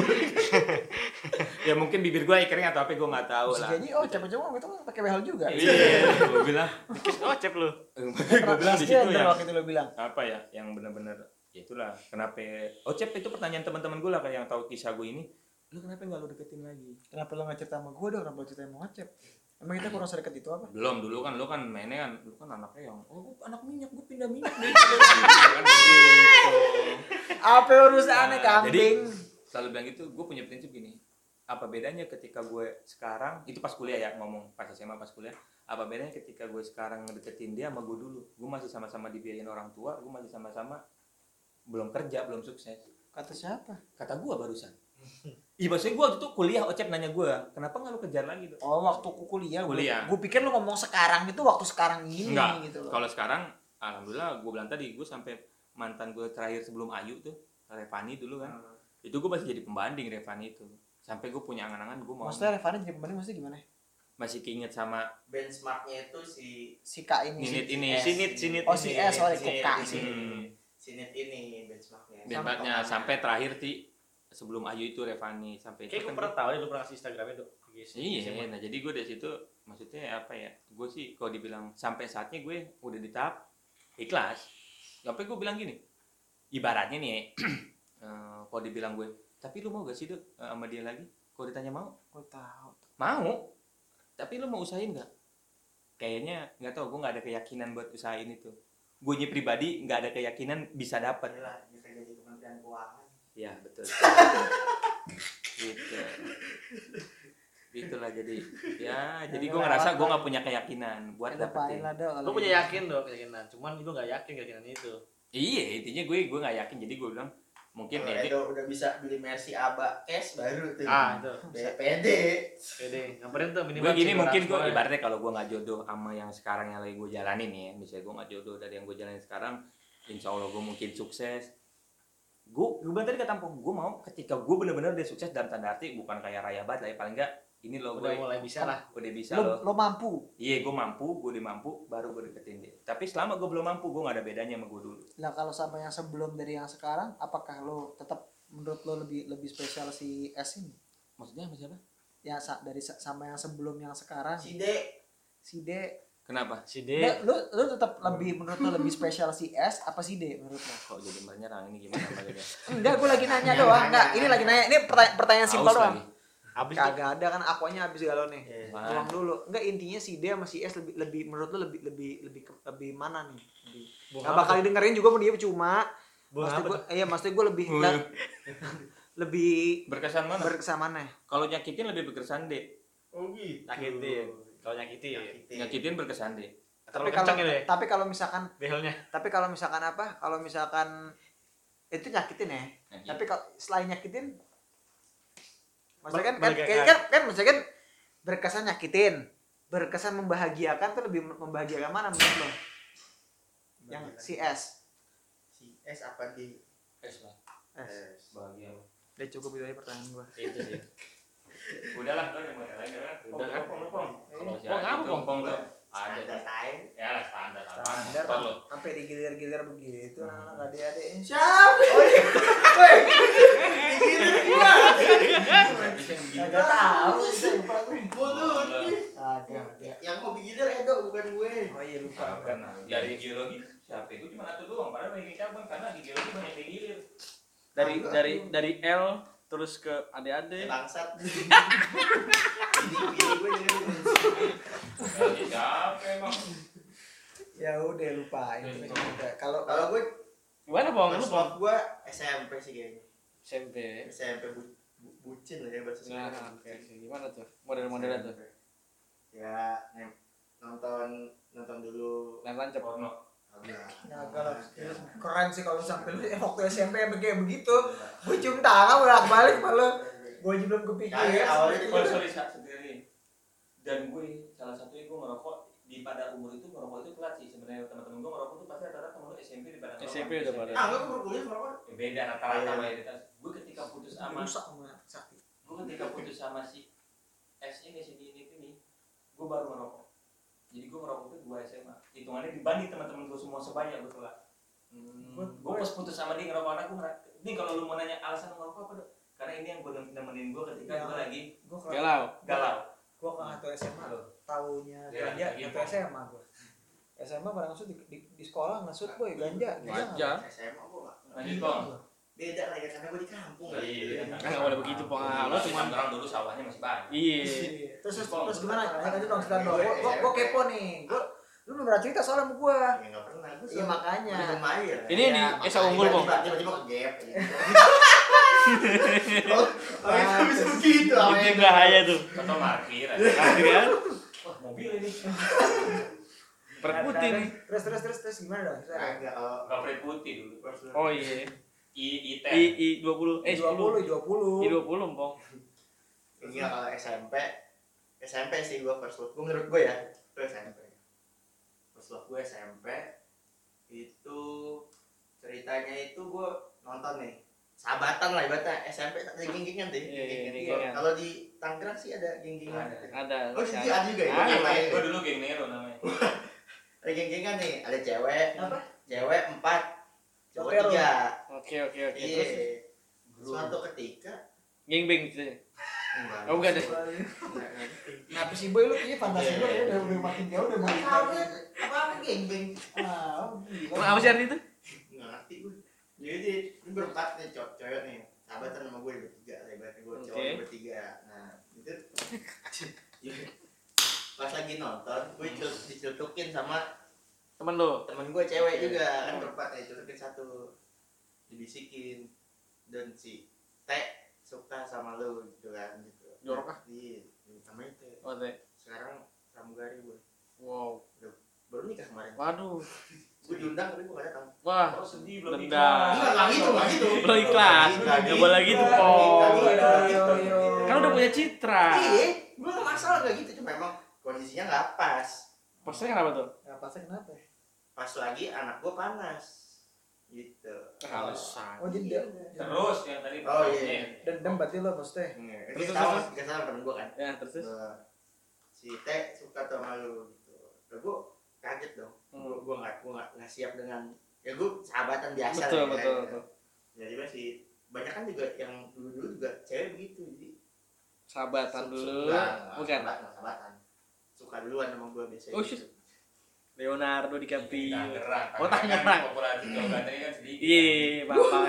Ya mungkin bibir gue kering atau apa gue nggak tahu lah. Jadi coba-coba itu pakai behel juga. Iya, gue bilang, Ocep lu. gue bilang di situ ya. Waktu itu lo bilang. Apa ya, yang benar-benar ya itulah kenapa Ocep itu pertanyaan teman-teman gue lah kayak yang tahu kisah gue ini, lu kenapa nggak lu deketin lagi? Kenapa lo nggak cerita sama gue dong? Kenapa lo cerita sama Ocep? Emang kita kurang sedekat itu apa? Belum, dulu kan lu kan mainnya kan, lu kan anaknya yang gue anak minyak, gue pindah minyak deh. Kan begitu. Apa urusannya kambing? Jadi selalu bilang gitu, gue punya prinsip gini, apa bedanya ketika gue sekarang itu pas kuliah ya, ngomong pas SMA pas kuliah, apa bedanya ketika gue sekarang ngedeketin dia sama gue dulu? Gue masih sama-sama dibiayain orang tua, gue masih sama-sama belum kerja, belum sukses. Kata siapa? Kata gue barusan. Iya, maksudnya gue waktu itu kuliah, Ocep nanya gue, kenapa nggak lu kejar lagi tuh? Oh, waktu kuliah. Kuliah. Gue pikir lu ngomong sekarang itu waktu sekarang ini Enggak, gitu loh. kalau sekarang, alhamdulillah gue bilang tadi, gue sampai mantan gue terakhir sebelum Ayu tuh, Revani dulu kan, itu gue masih jadi pembanding Revani itu. Sampai gue punya angan-angan, gue mau. Maksudnya Revani jadi pembanding maksudnya gimana? Masih keinget sama benchmarknya itu Si Kak ini. Ninit ini. Sinit Oh, si S, sorry, kok Kak sih. Sinit ini benchmarknya. Benchmarknya sampai terakhir sebelum Ayu itu Revani sampai Kayak itu gue pernah tahu ya lu pernah kasih Instagramnya tuh. Iya, nah jadi gue dari situ maksudnya apa ya? Gue sih kalau dibilang sampai saatnya gue udah di tahap ikhlas. Sampai gue bilang gini, ibaratnya nih, kalau dibilang gue, tapi lu mau gak sih Dok sama dia lagi? Kalau ditanya mau, Gue tahu. mau. Tapi lu mau usahain nggak? Kayaknya nggak tahu, gue nggak ada keyakinan buat usahain itu. Gue pribadi nggak ada keyakinan bisa dapat. Inilah bisa jadi Kementerian Keuangan. Ya betul. Gitu. Gitulah jadi. Ya jadi gue ngerasa gue nggak punya keyakinan buat dapetin. Lu punya yakin dong keyakinan, cuman lu nggak yakin keyakinan itu. Iya intinya gue nggak yakin, jadi gue bilang mungkin Kalau ya Edo udah bisa beli Mercy Aba cash baru tuh. Itu. BPD. Pede, nyamperin tuh gue minimal. gini mungkin gue sekolah. ibaratnya kalau gue nggak jodoh sama yang sekarang yang lagi gue jalanin nih, misalnya gue nggak jodoh dari yang gue jalanin sekarang, insya Allah gue mungkin sukses. Gue bilang tadi ke Tampung, gue mau ketika gue bener-bener udah sukses dalam tanda arti bukan kayak raya banget lah ya, paling enggak ini loh Udah gue mulai bisa lah. udah bisa loh. Lo mampu. Iya gue udah mampu baru gue deketin dia. Tapi selama gue belum mampu gue nggak ada bedanya sama gue dulu. Nah, kalau sama yang sebelum dari yang sekarang, apakah lo tetap menurut lo lebih spesial si S ini? Maksudnya sama siapa? Ya sama yang sebelum yang sekarang. Si D. Si D. Kenapa? Si Nah, lo tetap menurut lo lebih spesial si S apa si D menurut lo? Kok jadi menyerang ini gimana maksudnya? Enggak, gue lagi nanya doang. Enggak, ini lagi nanya. Ini pertanyaan simpel Haus doang. lagi. Habis Kagak ada kan akuanya habis galau nih. Wah. Tuang dulu. Enggak, intinya si D sama si S lebih menurut lo lebih mana nih? Enggak bakal dengerin juga pun dia cuma. Maksudnya gue lebih lebih Berkesan mana? berkesan mana? Kalau nyakitin lebih berkesan deh. Oh gitu. nyakitin. Kalau nyakitin. Nyakitin berkesan deh. Terlalu kenceng gitu ya. Tapi kalau misalkan Behelnya. kalau misalkan itu nyakitin ya. Nyakitin. Tapi kalau selain nyakitin maksudnya Membahagiakan. kan maksudnya kan berkesan nyakitin, berkesan membahagiakan tuh lebih membahagiakan mana menurut lo? Yang si S. Si S apa D? Es lah. S. Bahagia. Udah cukup itu aja pertanyaan gua. Itu sih. Udahlah, kan yang mau lain kan. Udah kan? Kalau si Pong apa, Pong? Pong tuh ada Ada time. ya lah standar apa? Standar Ntar lo. sampai digilir-gilir begitu anak adik-adik. Siapa? Oh iya. Woi. Digilir gua. Bisa yang begini. Enggak tahu sih lupa gue. Bodoh. Ada. Yang mau digilir Edo bukan gue. Oh iya lupa. Kan dari geologi siapa itu cuma satu doang, padahal banyak cabang karena di geologi banyak yang gilir. Dari L terus ke adik-adik. Bangsat. Ini gue dengerin. Geologi siapa emang? Ya udah lupain. Kalau Kalau gue Gimana Bang? Lu first Bang? love gue SMP sih kayaknya. SMP. SMP bucin lah ya bahasa Nah, Sunda. oke. Gimana tuh? Model-modelnya tuh. Ya, nonton dulu. Lain lancep. Porno. Agak. Ya kalau keren sih kalau sampai lu waktu SMP kayak begitu. Gue cium tangan bolak-balik malu. Gue aja belum kepikir. Awalnya Oh sorry sendiri. Dan gue salah satunya gue ngerokok di pada umur itu ngerokok itu telat sih sebenarnya teman-teman gue ngerokok tuh pasti rata-rata temen lu SMP di pada SMP udah pada. enggak berkuliah merokok. beda rata-rata mayoritas. Gue ketika putus sama Rusak sama sakit. gue ketika putus sama si S ini si ini gue baru ngerokok. Jadi gue ngerokok itu 2 SMA. Hitungannya dibanding teman-teman gue semua sebanyak gue telat. Gue pas putus sama dia ngerokok anak gue ini kalau lu mau nanya alasan ngerokok apa dok? Karena ini yang gue nemenin gue ketika gue lagi galau. Gue ke satu SMA tahunya Ya, ganja gitu. satu SMA gue. SMA barang ngesut di sekolah ngesut boy ganja. Wajar. SMA gua enggak. Lanjut Pong. Beda lah ya karena gua di kampung. Iya. Kan nggak boleh begitu Pong. Lo cuma. orang dulu sawahnya masih banyak. Iya. Terus gimana? Tadi dong cerita dong. Gue kepo nih. Lu belum pernah cerita soal sama gue. Ya enggak pernah gua. Iya makanya. Udah lumayan. Ini di Esa Unggul Pong. Tiba-tiba ke gap gitu. Oh, itu bisa begitu Ini bahaya tuh. Atau parkir aja. Nanti kan. Wah mobil ini. Perkutin. Terus gimana dong? Enggak kalau Gapret putih dulu. Oh iya. I10. I 20. 10. 20. I 20 Pong. Iya kalau SMP sih gua first love. Gua menurut gua ya, itu SMP. First love gua SMP itu ceritanya itu gua nonton nih. Sahabatan lah ibaratnya SMP ada geng-gengan deh. Iya, Geng-gengan. Kalau di Tangerang sih ada geng-gengan. Ada. Oh, iya ada juga ya. Ada. Yang lain. Gue dulu geng Nero namanya. Ada geng-gengan nih, ada cewek. Apa? Cewek 4, cowok Cokero. 3. Oke. Iya. Terus Suatu ketika geng-beng gitu. enggak. Oh bukan deh. Kenapa sih boy lu kayaknya fantasi lu ya udah makin jauh udah makin. Apa geng-geng? Emang apa sih arti itu? Nggak ngerti gue. Jadi ini berempat nih cowok nih, sahabatan sama gue bertiga, ibaratnya gue cowok Oke. bertiga. Nah itu pas lagi nonton, gue dicelutukin sama Temen lo. temen gue cewek juga kan berempat nih, celutukin satu, dibisikin dan si T suka sama lo gitu kan gitu. Jorok ah? Iya, namanya T. Oh teh. Sekarang pramugari gue, Wow. baru nikah kemarin. Waduh. Gue diundang tapi gue gak datang. Wah. Oh sedih belum Dendam. Enggak gitu. Belum ikhlas. Nggak boleh gitu Pong. Kan udah punya citra. Iya, gue gak masalah gak gitu, cuma emang kondisinya gak pas. Pasnya kenapa tuh? Ya pasnya kenapa? Pas lagi anak gue panas, gitu. Alasan. Oh jadi Terus yang tadi Oh, iya. dendam berarti lo maksudnya. Ini tahu gak salah temen gue kan. Ya terus. Si T suka tuh sama lu gitu. Lalu gue kaget dong. Gue nggak siap dengan ya gue sahabatan biasa. Betul, lah, betul, ya. betul. Jadi masih banyak kan juga yang dulu juga cewek begitu. Jadi Sahabatan dulu. Nggak, Bukan. sahabatan. Suka duluan sama gue biasanya. Oh, shit. Leonardo DiCaprio. Tangerang. Oh, Tangerang. Populasi Jawa Barat ini kan sedikit. Iya, Bapak.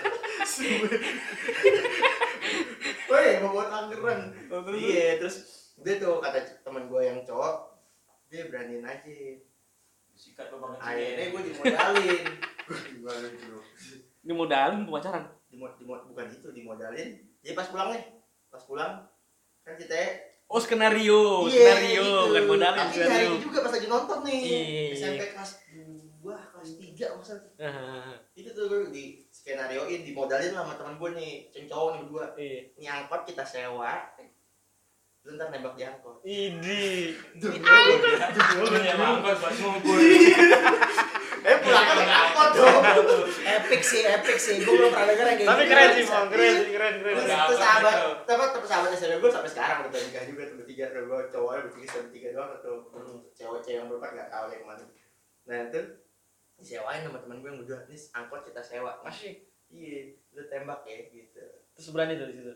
Woi, mau buat Tangerang. Iya, terus dia tuh kata temen gue yang cowok, dia beraniin aja. Sikat lo banget. Akhirnya gue dimodalin. Dulu. Ini modalin pacaran. Bukan itu, dimodalin. Jadi pas pulang kan kita Oh, skenario, iya, skenario, gitu. bukan modalin Tapi skenario. hari itu juga pas lagi nonton nih. Iya. SMP kelas 2, kelas 3 maksudnya. Itu tuh gue di skenarioin, dimodalin lah sama temen gue nih, cowok nih berdua. Iya. Ini angkot kita sewa. Lu ntar nembak di angkot. Idi. Punya mangkot buat ngumpul. Pulang kan naik angkot dong. Epic sih. Gue belum pernah denger yang kayak Tapi gitu. keren sih, Bang. Keren. Terus Udah itu apa gitu? sahabat SMP gue sampai sekarang udah nikah juga tuh bertiga. Tuh gue cowoknya bertiga doang tuh. Cewek-cewek yang berempat nggak tahu yang mana. Nah itu disewain sama temen gue yang berdua. Nih angkot kita sewa. Asik. Iya, lu tembak ya gitu. Terus berani tuh di situ.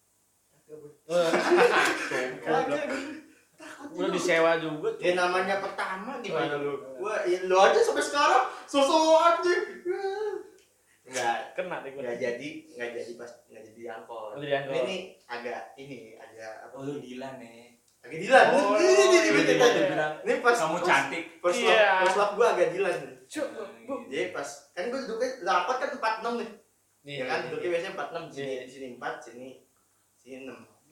Kagak. Udah disewa juga tuh. Ya namanya pertama gimana lu? Gua ya, lu aja sampai sekarang sosokan aja. Enggak Kena deh gue. nggak jadi angkot. Oh, jadi angkot. Ini agak apa? Oh lu gila nih. Agak dilan. Oh, Ini pas Kamu cantik. First Iya. love gua agak dilan nih. Cuk. Jadi pas kan gua duduknya angkot kan 46 nih. Iya Ya kan duduknya biasanya 46 Iya. sini 4 sini 6.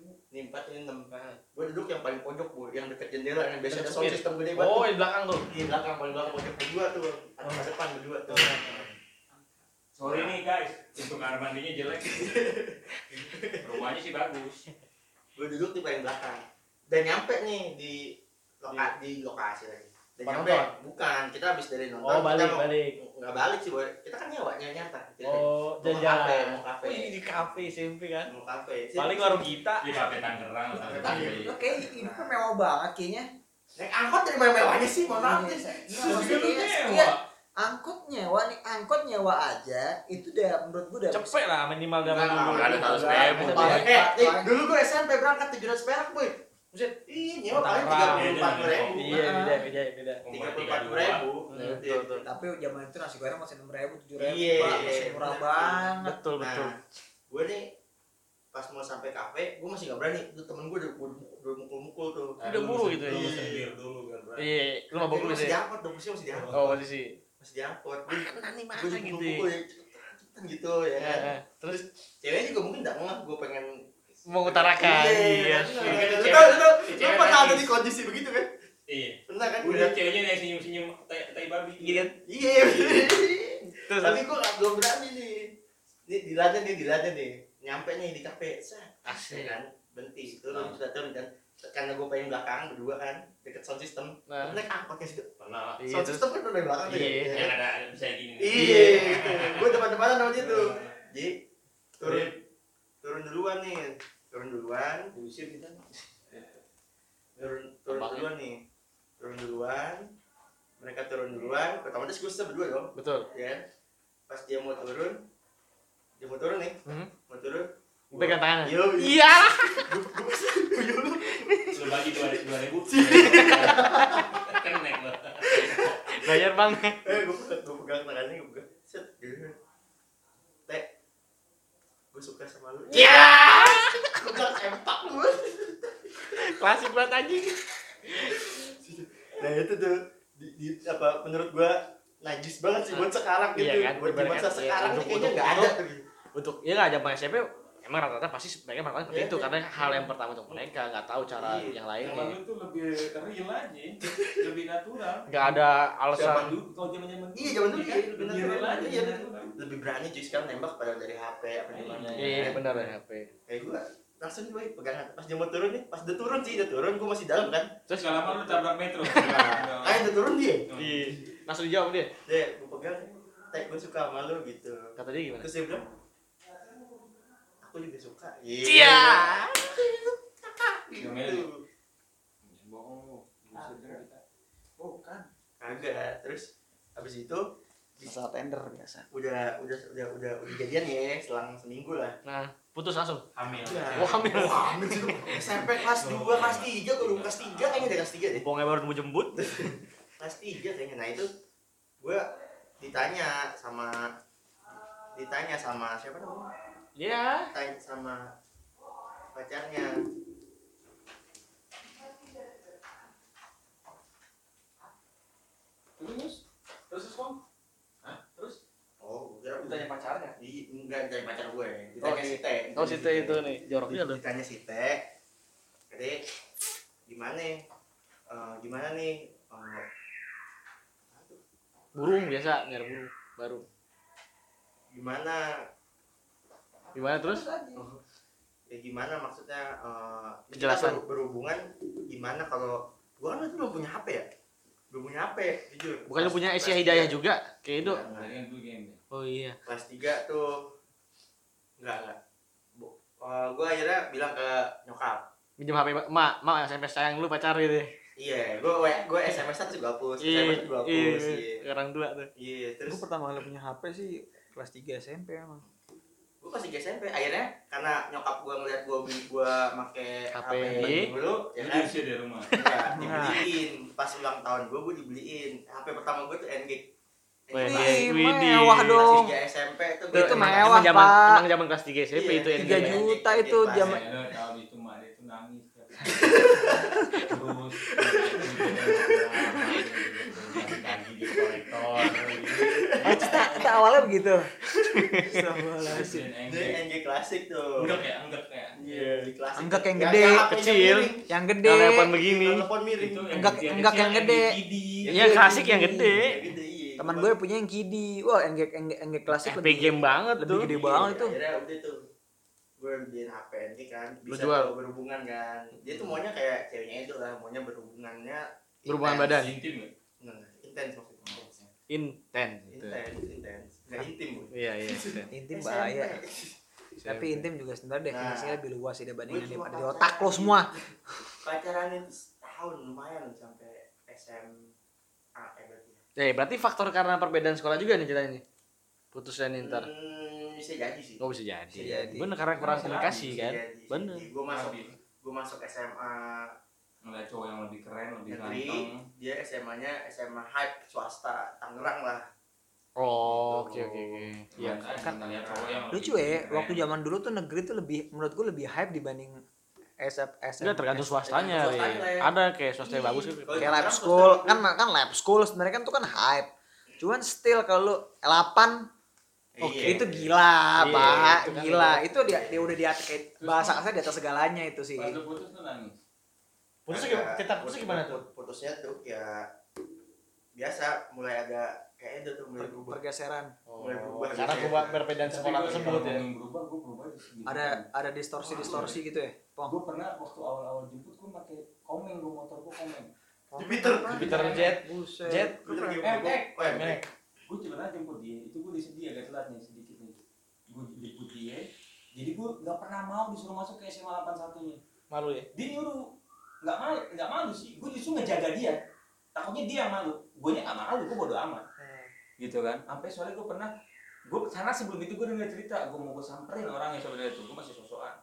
Ini 4, ini 6. Gue duduk yang paling pojok, Bu, yang deket jendela, yang biasa ada Deket sound supir. system gede banget. Oh, di belakang tuh. Di belakang, paling belakang pojok berdua tuh. Ada depan berdua tuh. Sorry nih guys, untuk kamar mandinya jelek. Rumahnya sih bagus. Gue duduk di paling belakang. Dan nyampe nih di lokasi lagi. Dan Pas nyampe, nonton? bukan, kita habis dari nonton. Oh, kita balik. Nggak balik sih, Boy. Kita kan nyawanya nyata. Kita Oh, mau kafe, jajan. mau kafe. Oh, ini di kafe SMP kan. Mau kafe. Paling warung kita. Di kafe Tangerang. Lo kayak hidupnya mewah banget kayaknya. Naik angkot dari mewah-mewahnya sih, mohon maaf nih. Iya, maksudnya iya, angkot nyewa aja itu udah menurut gue udah Cepet lah minimal zaman Enggak, dulu. enggak ada 100.000. Dulu gue SMP berangkat 700 perak, Boy. Buset, ih, nyewa paling Tangerang. 34.000. Iya, beda. 34.000. Betul. tapi zaman itu nasi goreng masih 6.000, 7.000, Iya, masih murah banget. Betul. Gue nih pas mau sampai kafe, gue masih gak berani. Itu temen gue udah mukul-mukul tuh. Udah buru gitu ya. Lu sendiri dulu kan. Iya, lu mabok dulu Masih sih. diangkut dong, masih diangkut. Oh, masih sih. Masih diangkut. Nanti mana Gue gitu. mukul ya, cepetan gitu ya kan. Terus Ceweknya juga mungkin gak ngeh gue pengen mengutarakan. Iya. Lu pernah ada di kondisi begitu kan? Iya. Pernah kan? Udah ceweknya yang senyum-senyum tai babi. Iya kan? Iya. Terus Tapi gue belum berani nih. Diladen nih. Nyampe nih di kafe. Asik. Ya kan? Berhenti. Sudah turun kan. Karena gue pengen belakang berdua kan, deket sound system. Nah. Naik angkotnya situ. Pernah. Iya, Sound terus system kan udah di belakang tuh ya. Iya. Yang ada bisa gini. Iya. Gue depan-depanan sama dia tuh. Jadi turun duluan nih. Turun Diusir kita. duluan nih. Turun duluan. Mereka turun duluan. Otomatis gue berdua dong. betul. Ya kan? Pas dia mau turun nih. Mau turun. Pegang tangan. Yo. Iya. Lu bagi 2.000. Kan naik lo. Bayar Bang. Gue pegang tangannya, gue pegang. Set. Teh. Gue suka sama lu. Iya. Gue bilang sempak lu. Klasik banget anjing. Nah itu tuh apa menurut gue najis banget sih buat sekarang gitu. Iya kan? Buat di masa Ibaratnya, sekarang iya, nih kayaknya untuk- nggak ada tuh. Untuk ya nggak zaman SMP emang rata-rata pasti mereka melakukan seperti Iya, itu iya. karena hal yang pertama untuk mereka nggak tahu cara Iya. yang lainnya. Zaman itu lebih real aja, lebih natural. Nggak ada alasan. Zaman dulu, kalau zaman Iya zaman dulu kan, iya, lebih lebih real natural. aja. Iya, natural. lebih berani cuy sekarang nembak pada dari HP apa gimana. Iya benar ya HP. Kayak gue langsung gue pegangan pas dia mau turun nih, pas udah turun gue masih dalam kan. Terus nggak lama lu tabrak metro. Udah turun dia. Iya. Langsung dijawab dia. Deh, gue pegang, teh gue suka sama lu gitu. Kata dia gimana? Terus dia bilang, aku juga suka. Iya. Gitu. Bohong. Bukan. Kagak. Terus habis itu Masalah tender biasa. udah jadian ya, selang seminggu lah. Nah, putus langsung. Hamil. Wah, hamil. Wah, hamil sih. SMP kelas 2, kelas 3, gue belum kelas 3 kayaknya udah kelas 3 deh. Bongnya baru nemu jembut. Kelas 3 kayaknya. Nah itu gue ditanya sama siapa namanya? Iya. Tanya sama pacarnya. Terus Bang? Hah? Terus? Oh, udah Ditanya pacarnya. enggak ditanya pacar gue. Ditanya si Teh. Oh, si Teh itu nih, joroknya loh. Ditanya si Teh. Jadi gimana nih? Burung biasa, nyari burung baru. Gimana terus? Ya gimana maksudnya Kejelasan. kita berhubungan gimana kalau gua kan itu belum punya HP ya? Belum punya HP, jujur. Bukan lu punya Asia Kelas Hidayah 3. juga? Kayak itu. Enggak. Tadi kan gue game. Oh iya. Kelas 3 tuh enggak. Gua akhirnya bilang ke nyokap. Minjem HP mak SMS sayang lu pacar gitu. Iya, gua SMS-an juga hapus, SMS juga hapus. Iya. Orang tua tuh. Iya, terus Gue pertama kali punya HP sih kelas 3 SMP emang. gue pas di SMP akhirnya karena nyokap gue ngeliat gue make HP HP dulu ya Jadi kan usia di rumah. ya, dibeliin pas ulang tahun gue dibeliin HP pertama gue tuh NG Wih, mewah dong. Kelas 3 SMP tuh Itu gua mewah, zaman Pak. emang zaman kelas 3 SMP Iya, itu 3 NG. juta itu Pas. zaman. Kalau itu mah dia tuh nangis. terus kaki di kolektor Kita awalnya begitu. Ini NG klasik tuh. enggak ya Iya, di klasik. Enggak yang gede, kecil. yang gede. Kalau telepon begini. Telepon miring. Enggak yang gede. Iya klasik yang gede. Gede, iya. Teman gue punya yang kidi. Wah, NG klasik HP game banget lebih tuh. gede banget itu. Akhirnya udah tuh. Gue beliin HP NG kan, Lu bisa jual? tuh berhubungan kan. Dia tuh maunya kayak ceweknya itu lah, maunya berhubungannya Berhubungan intens. badan. intim nggak Enggak, intens maksudnya. Intens gitu. Intens. Enggak intim, Bu. Iya iya. Intim SMP. bahaya. Tapi intim juga sebenarnya definisinya Nah, lebih luas sih dibandingin gua cuma daripada di otak lo semua. Pacaran itu setahun lumayan sampai SMA berarti. Berarti faktor karena perbedaan sekolah juga nih ceritanya nih. Putusnya nih ntar. Bisa jadi sih. Oh bisa jadi. Bisa jadi. Bener karena kurang Bisa komunikasi jadi, kan. Jadi, Bener. Gue masuk SMA ngeliat cowok yang lebih keren lebih negeri, ganteng dia SMA-nya SMA hype swasta Tangerang lah. Oh oke oke oke. Iya kan ngeliat cowok yang Lucu lebih ya, keren. waktu zaman dulu tuh negeri tuh lebih menurut gue lebih hype dibanding SM. Enggak tergantung swastanya. Tergantung swastanya Ri. lah ya. Ada kayak swasta yang bagus Kalau kayak lab Tangerang school swasta kan lab school sebenarnya kan tuh kan hype. Cuman still kalau 8 Iya. itu gila, Iya, Pak. itu kan Gila. Itu dia udah di atas kayak bahasa kasar di atas segalanya itu sih. pas lu putus tuh nangis Putusnya putusnya tuh ya biasa mulai agak kayak itu tuh mulai berubah. Pergeseran. Mulai berubah. Karena perbedaan Tapi sekolah gua tersebut ya. ngomongin berubah gue berubah di segi Ada distorsi gitu ya, Pong. gue pernah waktu awal-awal jemput gue pakai komeng gue motor gue komeng Jupiter Jet. Buset. Jet. Lu lagi Oh, ya, Mac. gue pernah jemput dia itu gue disedih agak telat nih sedikit nih gue jemput dia jadi gue nggak pernah mau disuruh masuk ke SMA 81 nya Malu ya. dia nyuruh nggak malu sih gue justru ngejaga dia takutnya dia yang malu gue nya nggak malu gue bodo amat gitu kan sampai soalnya gue pernah gue sana sebelum itu gue dengar cerita gue mau gue samperin orang yang sebenarnya itu gue masih sosokan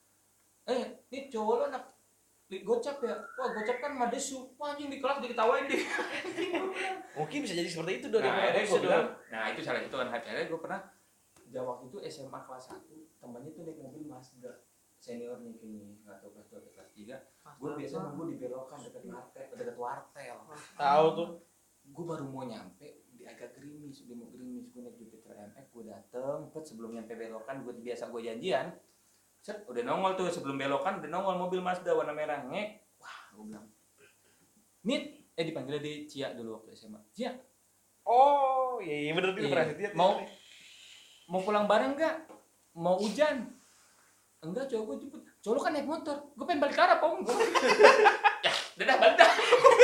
ini cowok lo anak gocap ya wah gocap kan madesu wah anjing di kelas diketawain deh Mungkin bisa jadi seperti itu dong. nah akhirnya gue bilang nah itu salah itu kan akhirnya gue pernah waktu itu SMA kelas 1 temannya tuh naik mobil Mazda seniornya kayaknya nggak tahu kelas 2 atau kelas 3 gue biasa nunggu di belokan dekat wartel Tahu tuh. gue baru mau nyampe di agak gerimis udah mau gerimis gue naik Jupiter MX gue dateng sebelum nyampe belokan gue biasa gue janjian set udah nongol tuh sebelum belokan udah nongol mobil Mazda warna merah wah gue bilang Nit dipanggilnya di Cia dulu waktu SMA Cia Oh iya bener tuh iya. pernah lihat. mau pulang bareng nggak mau hujan enggak cowok gue jemput cowok lu kan naik motor gue pengen balik ke arah pom ya udah balik dah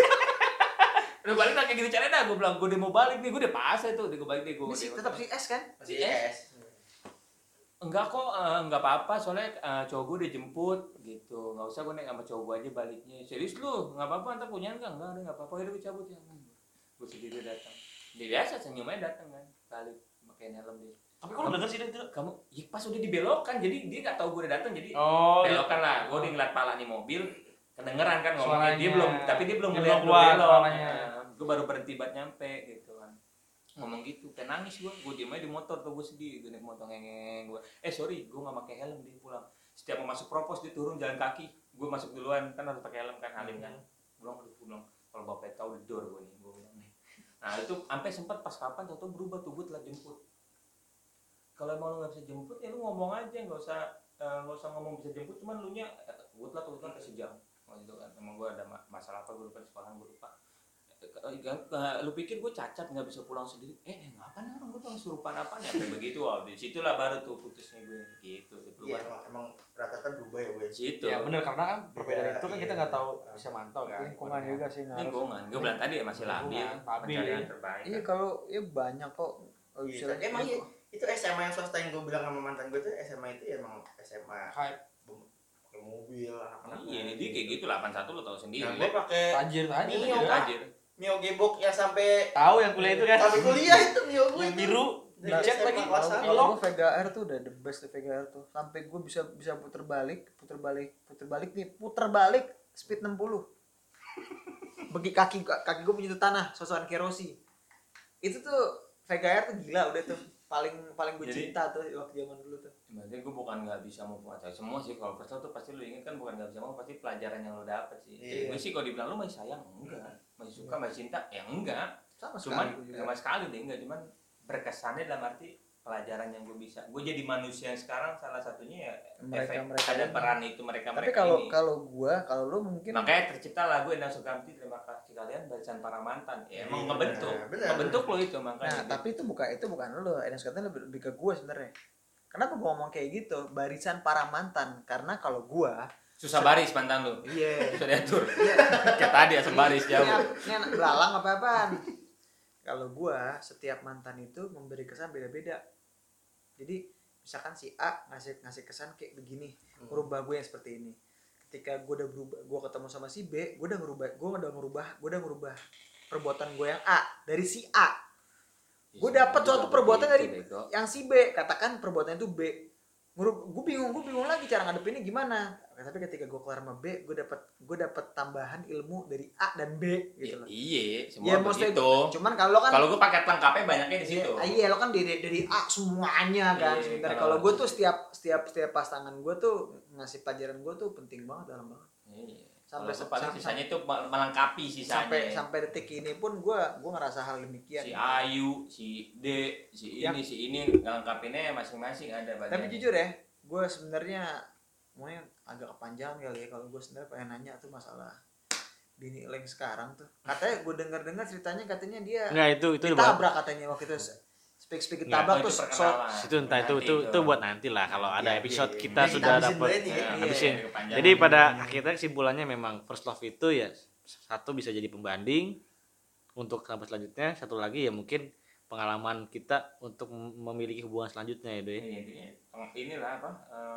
udah balik dah kayak gitu caranya dah gue bilang gue udah mau balik nih gue udah pas itu udah gue balik deh gue Ini tetap si S kan? Masih S. enggak kok enggak apa-apa soalnya cowok gue udah jemput gitu nggak usah gue naik sama cowok gue aja baliknya serius lu nggak apa-apa ntar punya enggak udah nggak apa-apa udah gue cabut ya gue sendiri datang dia biasa senyumnya datang kan balik pakai helm dia Tapi kalau denger sih itu. kamu ya pas udah dibelokkan jadi dia nggak tahu gue udah datang jadi Oh. belokan lah gue udah ngeliat pala nih mobil kedengeran kan ngomongnya Suaranya. dia belum tapi dia belum Dia melihat belum gue keluar belok suaranya. gue baru berhenti buat nyampe gitu kan ngomong gitu kayak nangis gue diem aja di motor tuh gue sedih gue naik motor ngengeng gue sorry gue nggak pakai helm dia pulang setiap mau masuk propos dia turun jalan kaki gue masuk duluan kan harus pakai helm kan Halim kan gue bilang kalau bapak tahu the door gue nih gue bilang nih nah itu sampai sempat pas kapan tau berubah tuh gue telah jemput kalau emang lu nggak bisa jemput ya lu ngomong aja nggak usah ngomong bisa jemput cuman lu nya gue telah tuh kan sejam gitu kan emang gue ada masalah apa gue lupa di sekolah gue lupa lu pikir gue cacat nggak bisa pulang sendiri ngapain orang gue pengen surupan apa nih kayak begitu di situlah baru tuh putusnya gue gitu Iya, berubah emang rata-rata berubah ya gue. situ Ya bener karena kan perbedaan Iya, itu kan kita iya. nggak tahu bisa mantau kan. Lingkungan juga sih ngaruh. lingkungan gue bilang tadi ya masih labil Lingkungan, pencarian labil. terbaik Iya kalau ya banyak kok. Iya, emang iya. Itu SMA yang swasta yang gue bilang sama mantan gue tuh SMA itu emang SMA Hype. pakai mobil anak-anak. iya dia kayak gitu 81 lo tau sendiri Nah, gue pakai Tajir tadi. Mio, Tajir, Pak. tajir. Mio Gebok yang sampai Tahu yang kuliah itu kan? sampai kuliah itu Mio gue Yang itu. biru. Dari Dicek SMA lagi. kelas satu. Kalau gue Vega Air tuh udah the best tuh Vega Air tuh. Sampai gue bisa puter balik speed 60. Bagi kaki gue menyentuh tanah, sosokan kerosi. Itu tuh Vega Air tuh gila udah tuh. paling gue Jadi- cinta tuh waktu zaman dulu tuh. Berarti gue bukan nggak bisa move on semua sih. Kalau first love tuh pasti lu inget kan, bukan nggak bisa move, pasti pelajaran yang lu dapet sih. Iya. Gue sih kalau dibilang lu masih sayang enggak, masih suka, masih cinta ya enggak. Sama Cuman sekali gue juga. sama sekali deh enggak, cuman berkesannya dalam arti pelajaran yang gue bisa. Gue jadi manusia yang sekarang salah satunya ya Mereka-mereka ada ini. peran itu mereka Tapi ini. kalau lu mungkin Makanya tercipta lagu Endang Sukamti, terima kasih kalian barisan para mantan. Ya, emang ngebentuk, benar. ngebentuk lo itu makanya. nah, tapi itu bukan lu, Enes katanya lebih ke gue sebenarnya. Kenapa gue ngomong kayak gitu? Barisan para mantan, karena kalau gue Susah baris mantan lu. iya Susah diatur. Kayak tadi asal baris jauh. ini anak belalang apa-apaan. Kalau gua setiap mantan itu memberi kesan beda-beda. Jadi misalkan si A ngasih kesan kayak begini, merubah gue yang seperti ini. Ketika gua udah berubah, gua ketemu sama si B, gua udah ngerubah perbuatan gue yang A dari si A. Gue dapet suatu perbuatan dari yang si B, katakan perbuatan itu B. Gue bingung lagi cara ngadepinnya gimana. Tapi ketika gue keluar sama B, gue dapet tambahan ilmu dari A dan B gitu loh. Iya, semua Ya, maksudnya begitu. cuman kalau kan Kalau gue paket lengkapnya banyaknya di situ. iya lo kan dari A semuanya kan. Iya, Sebentar kalau- kalau gue tuh setiap pasangan gue tuh ngasih pelajaran gue tuh penting banget, dalam banget. Iya. Sampai Kalau paling sampai- sisanya itu melengkapi sisanya. sampai detik ini pun gue ngerasa hal demikian. Si Ayu, si D, si Yang- ini ngelengkapinnya masing-masing ada Tapi bagian. jujur ya, gue sebenarnya mungkin agak kepanjangan kali ya kalau gue sebenarnya pengen nanya tuh masalah bini Leng sekarang tuh. Katanya gue dengar katanya dia Enggak, itu ditabrak katanya waktu itu speak Enggak, ditabrak Oh, terus itu perkenalan. itu entah itu Nanti itu buat nanti lah kalau ada Iya, episode iya. kita Ini sudah habisin dapat berarti ya? Iya. habisin. kepanjangan. Jadi pada akhirnya kesimpulannya memang first love itu ya satu bisa jadi pembanding untuk tahap selanjutnya, satu lagi ya mungkin pengalaman kita untuk memiliki hubungan selanjutnya ya Doy. Inilah apa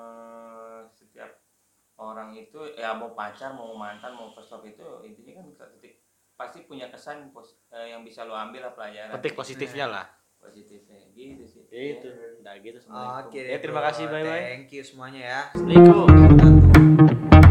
setiap orang itu ya mau pacar mau mantan mau first love itu intinya kan pasti punya kesan yang bisa lo ambil lah pelajaran. Petik positifnya lah. Positifnya gitu sih. Itu. Udah gitu Oke semuanya. deh, Ya terima bro. kasih, bye bye. Thank you semuanya ya. Assalamualaikum. Wabarakatuh.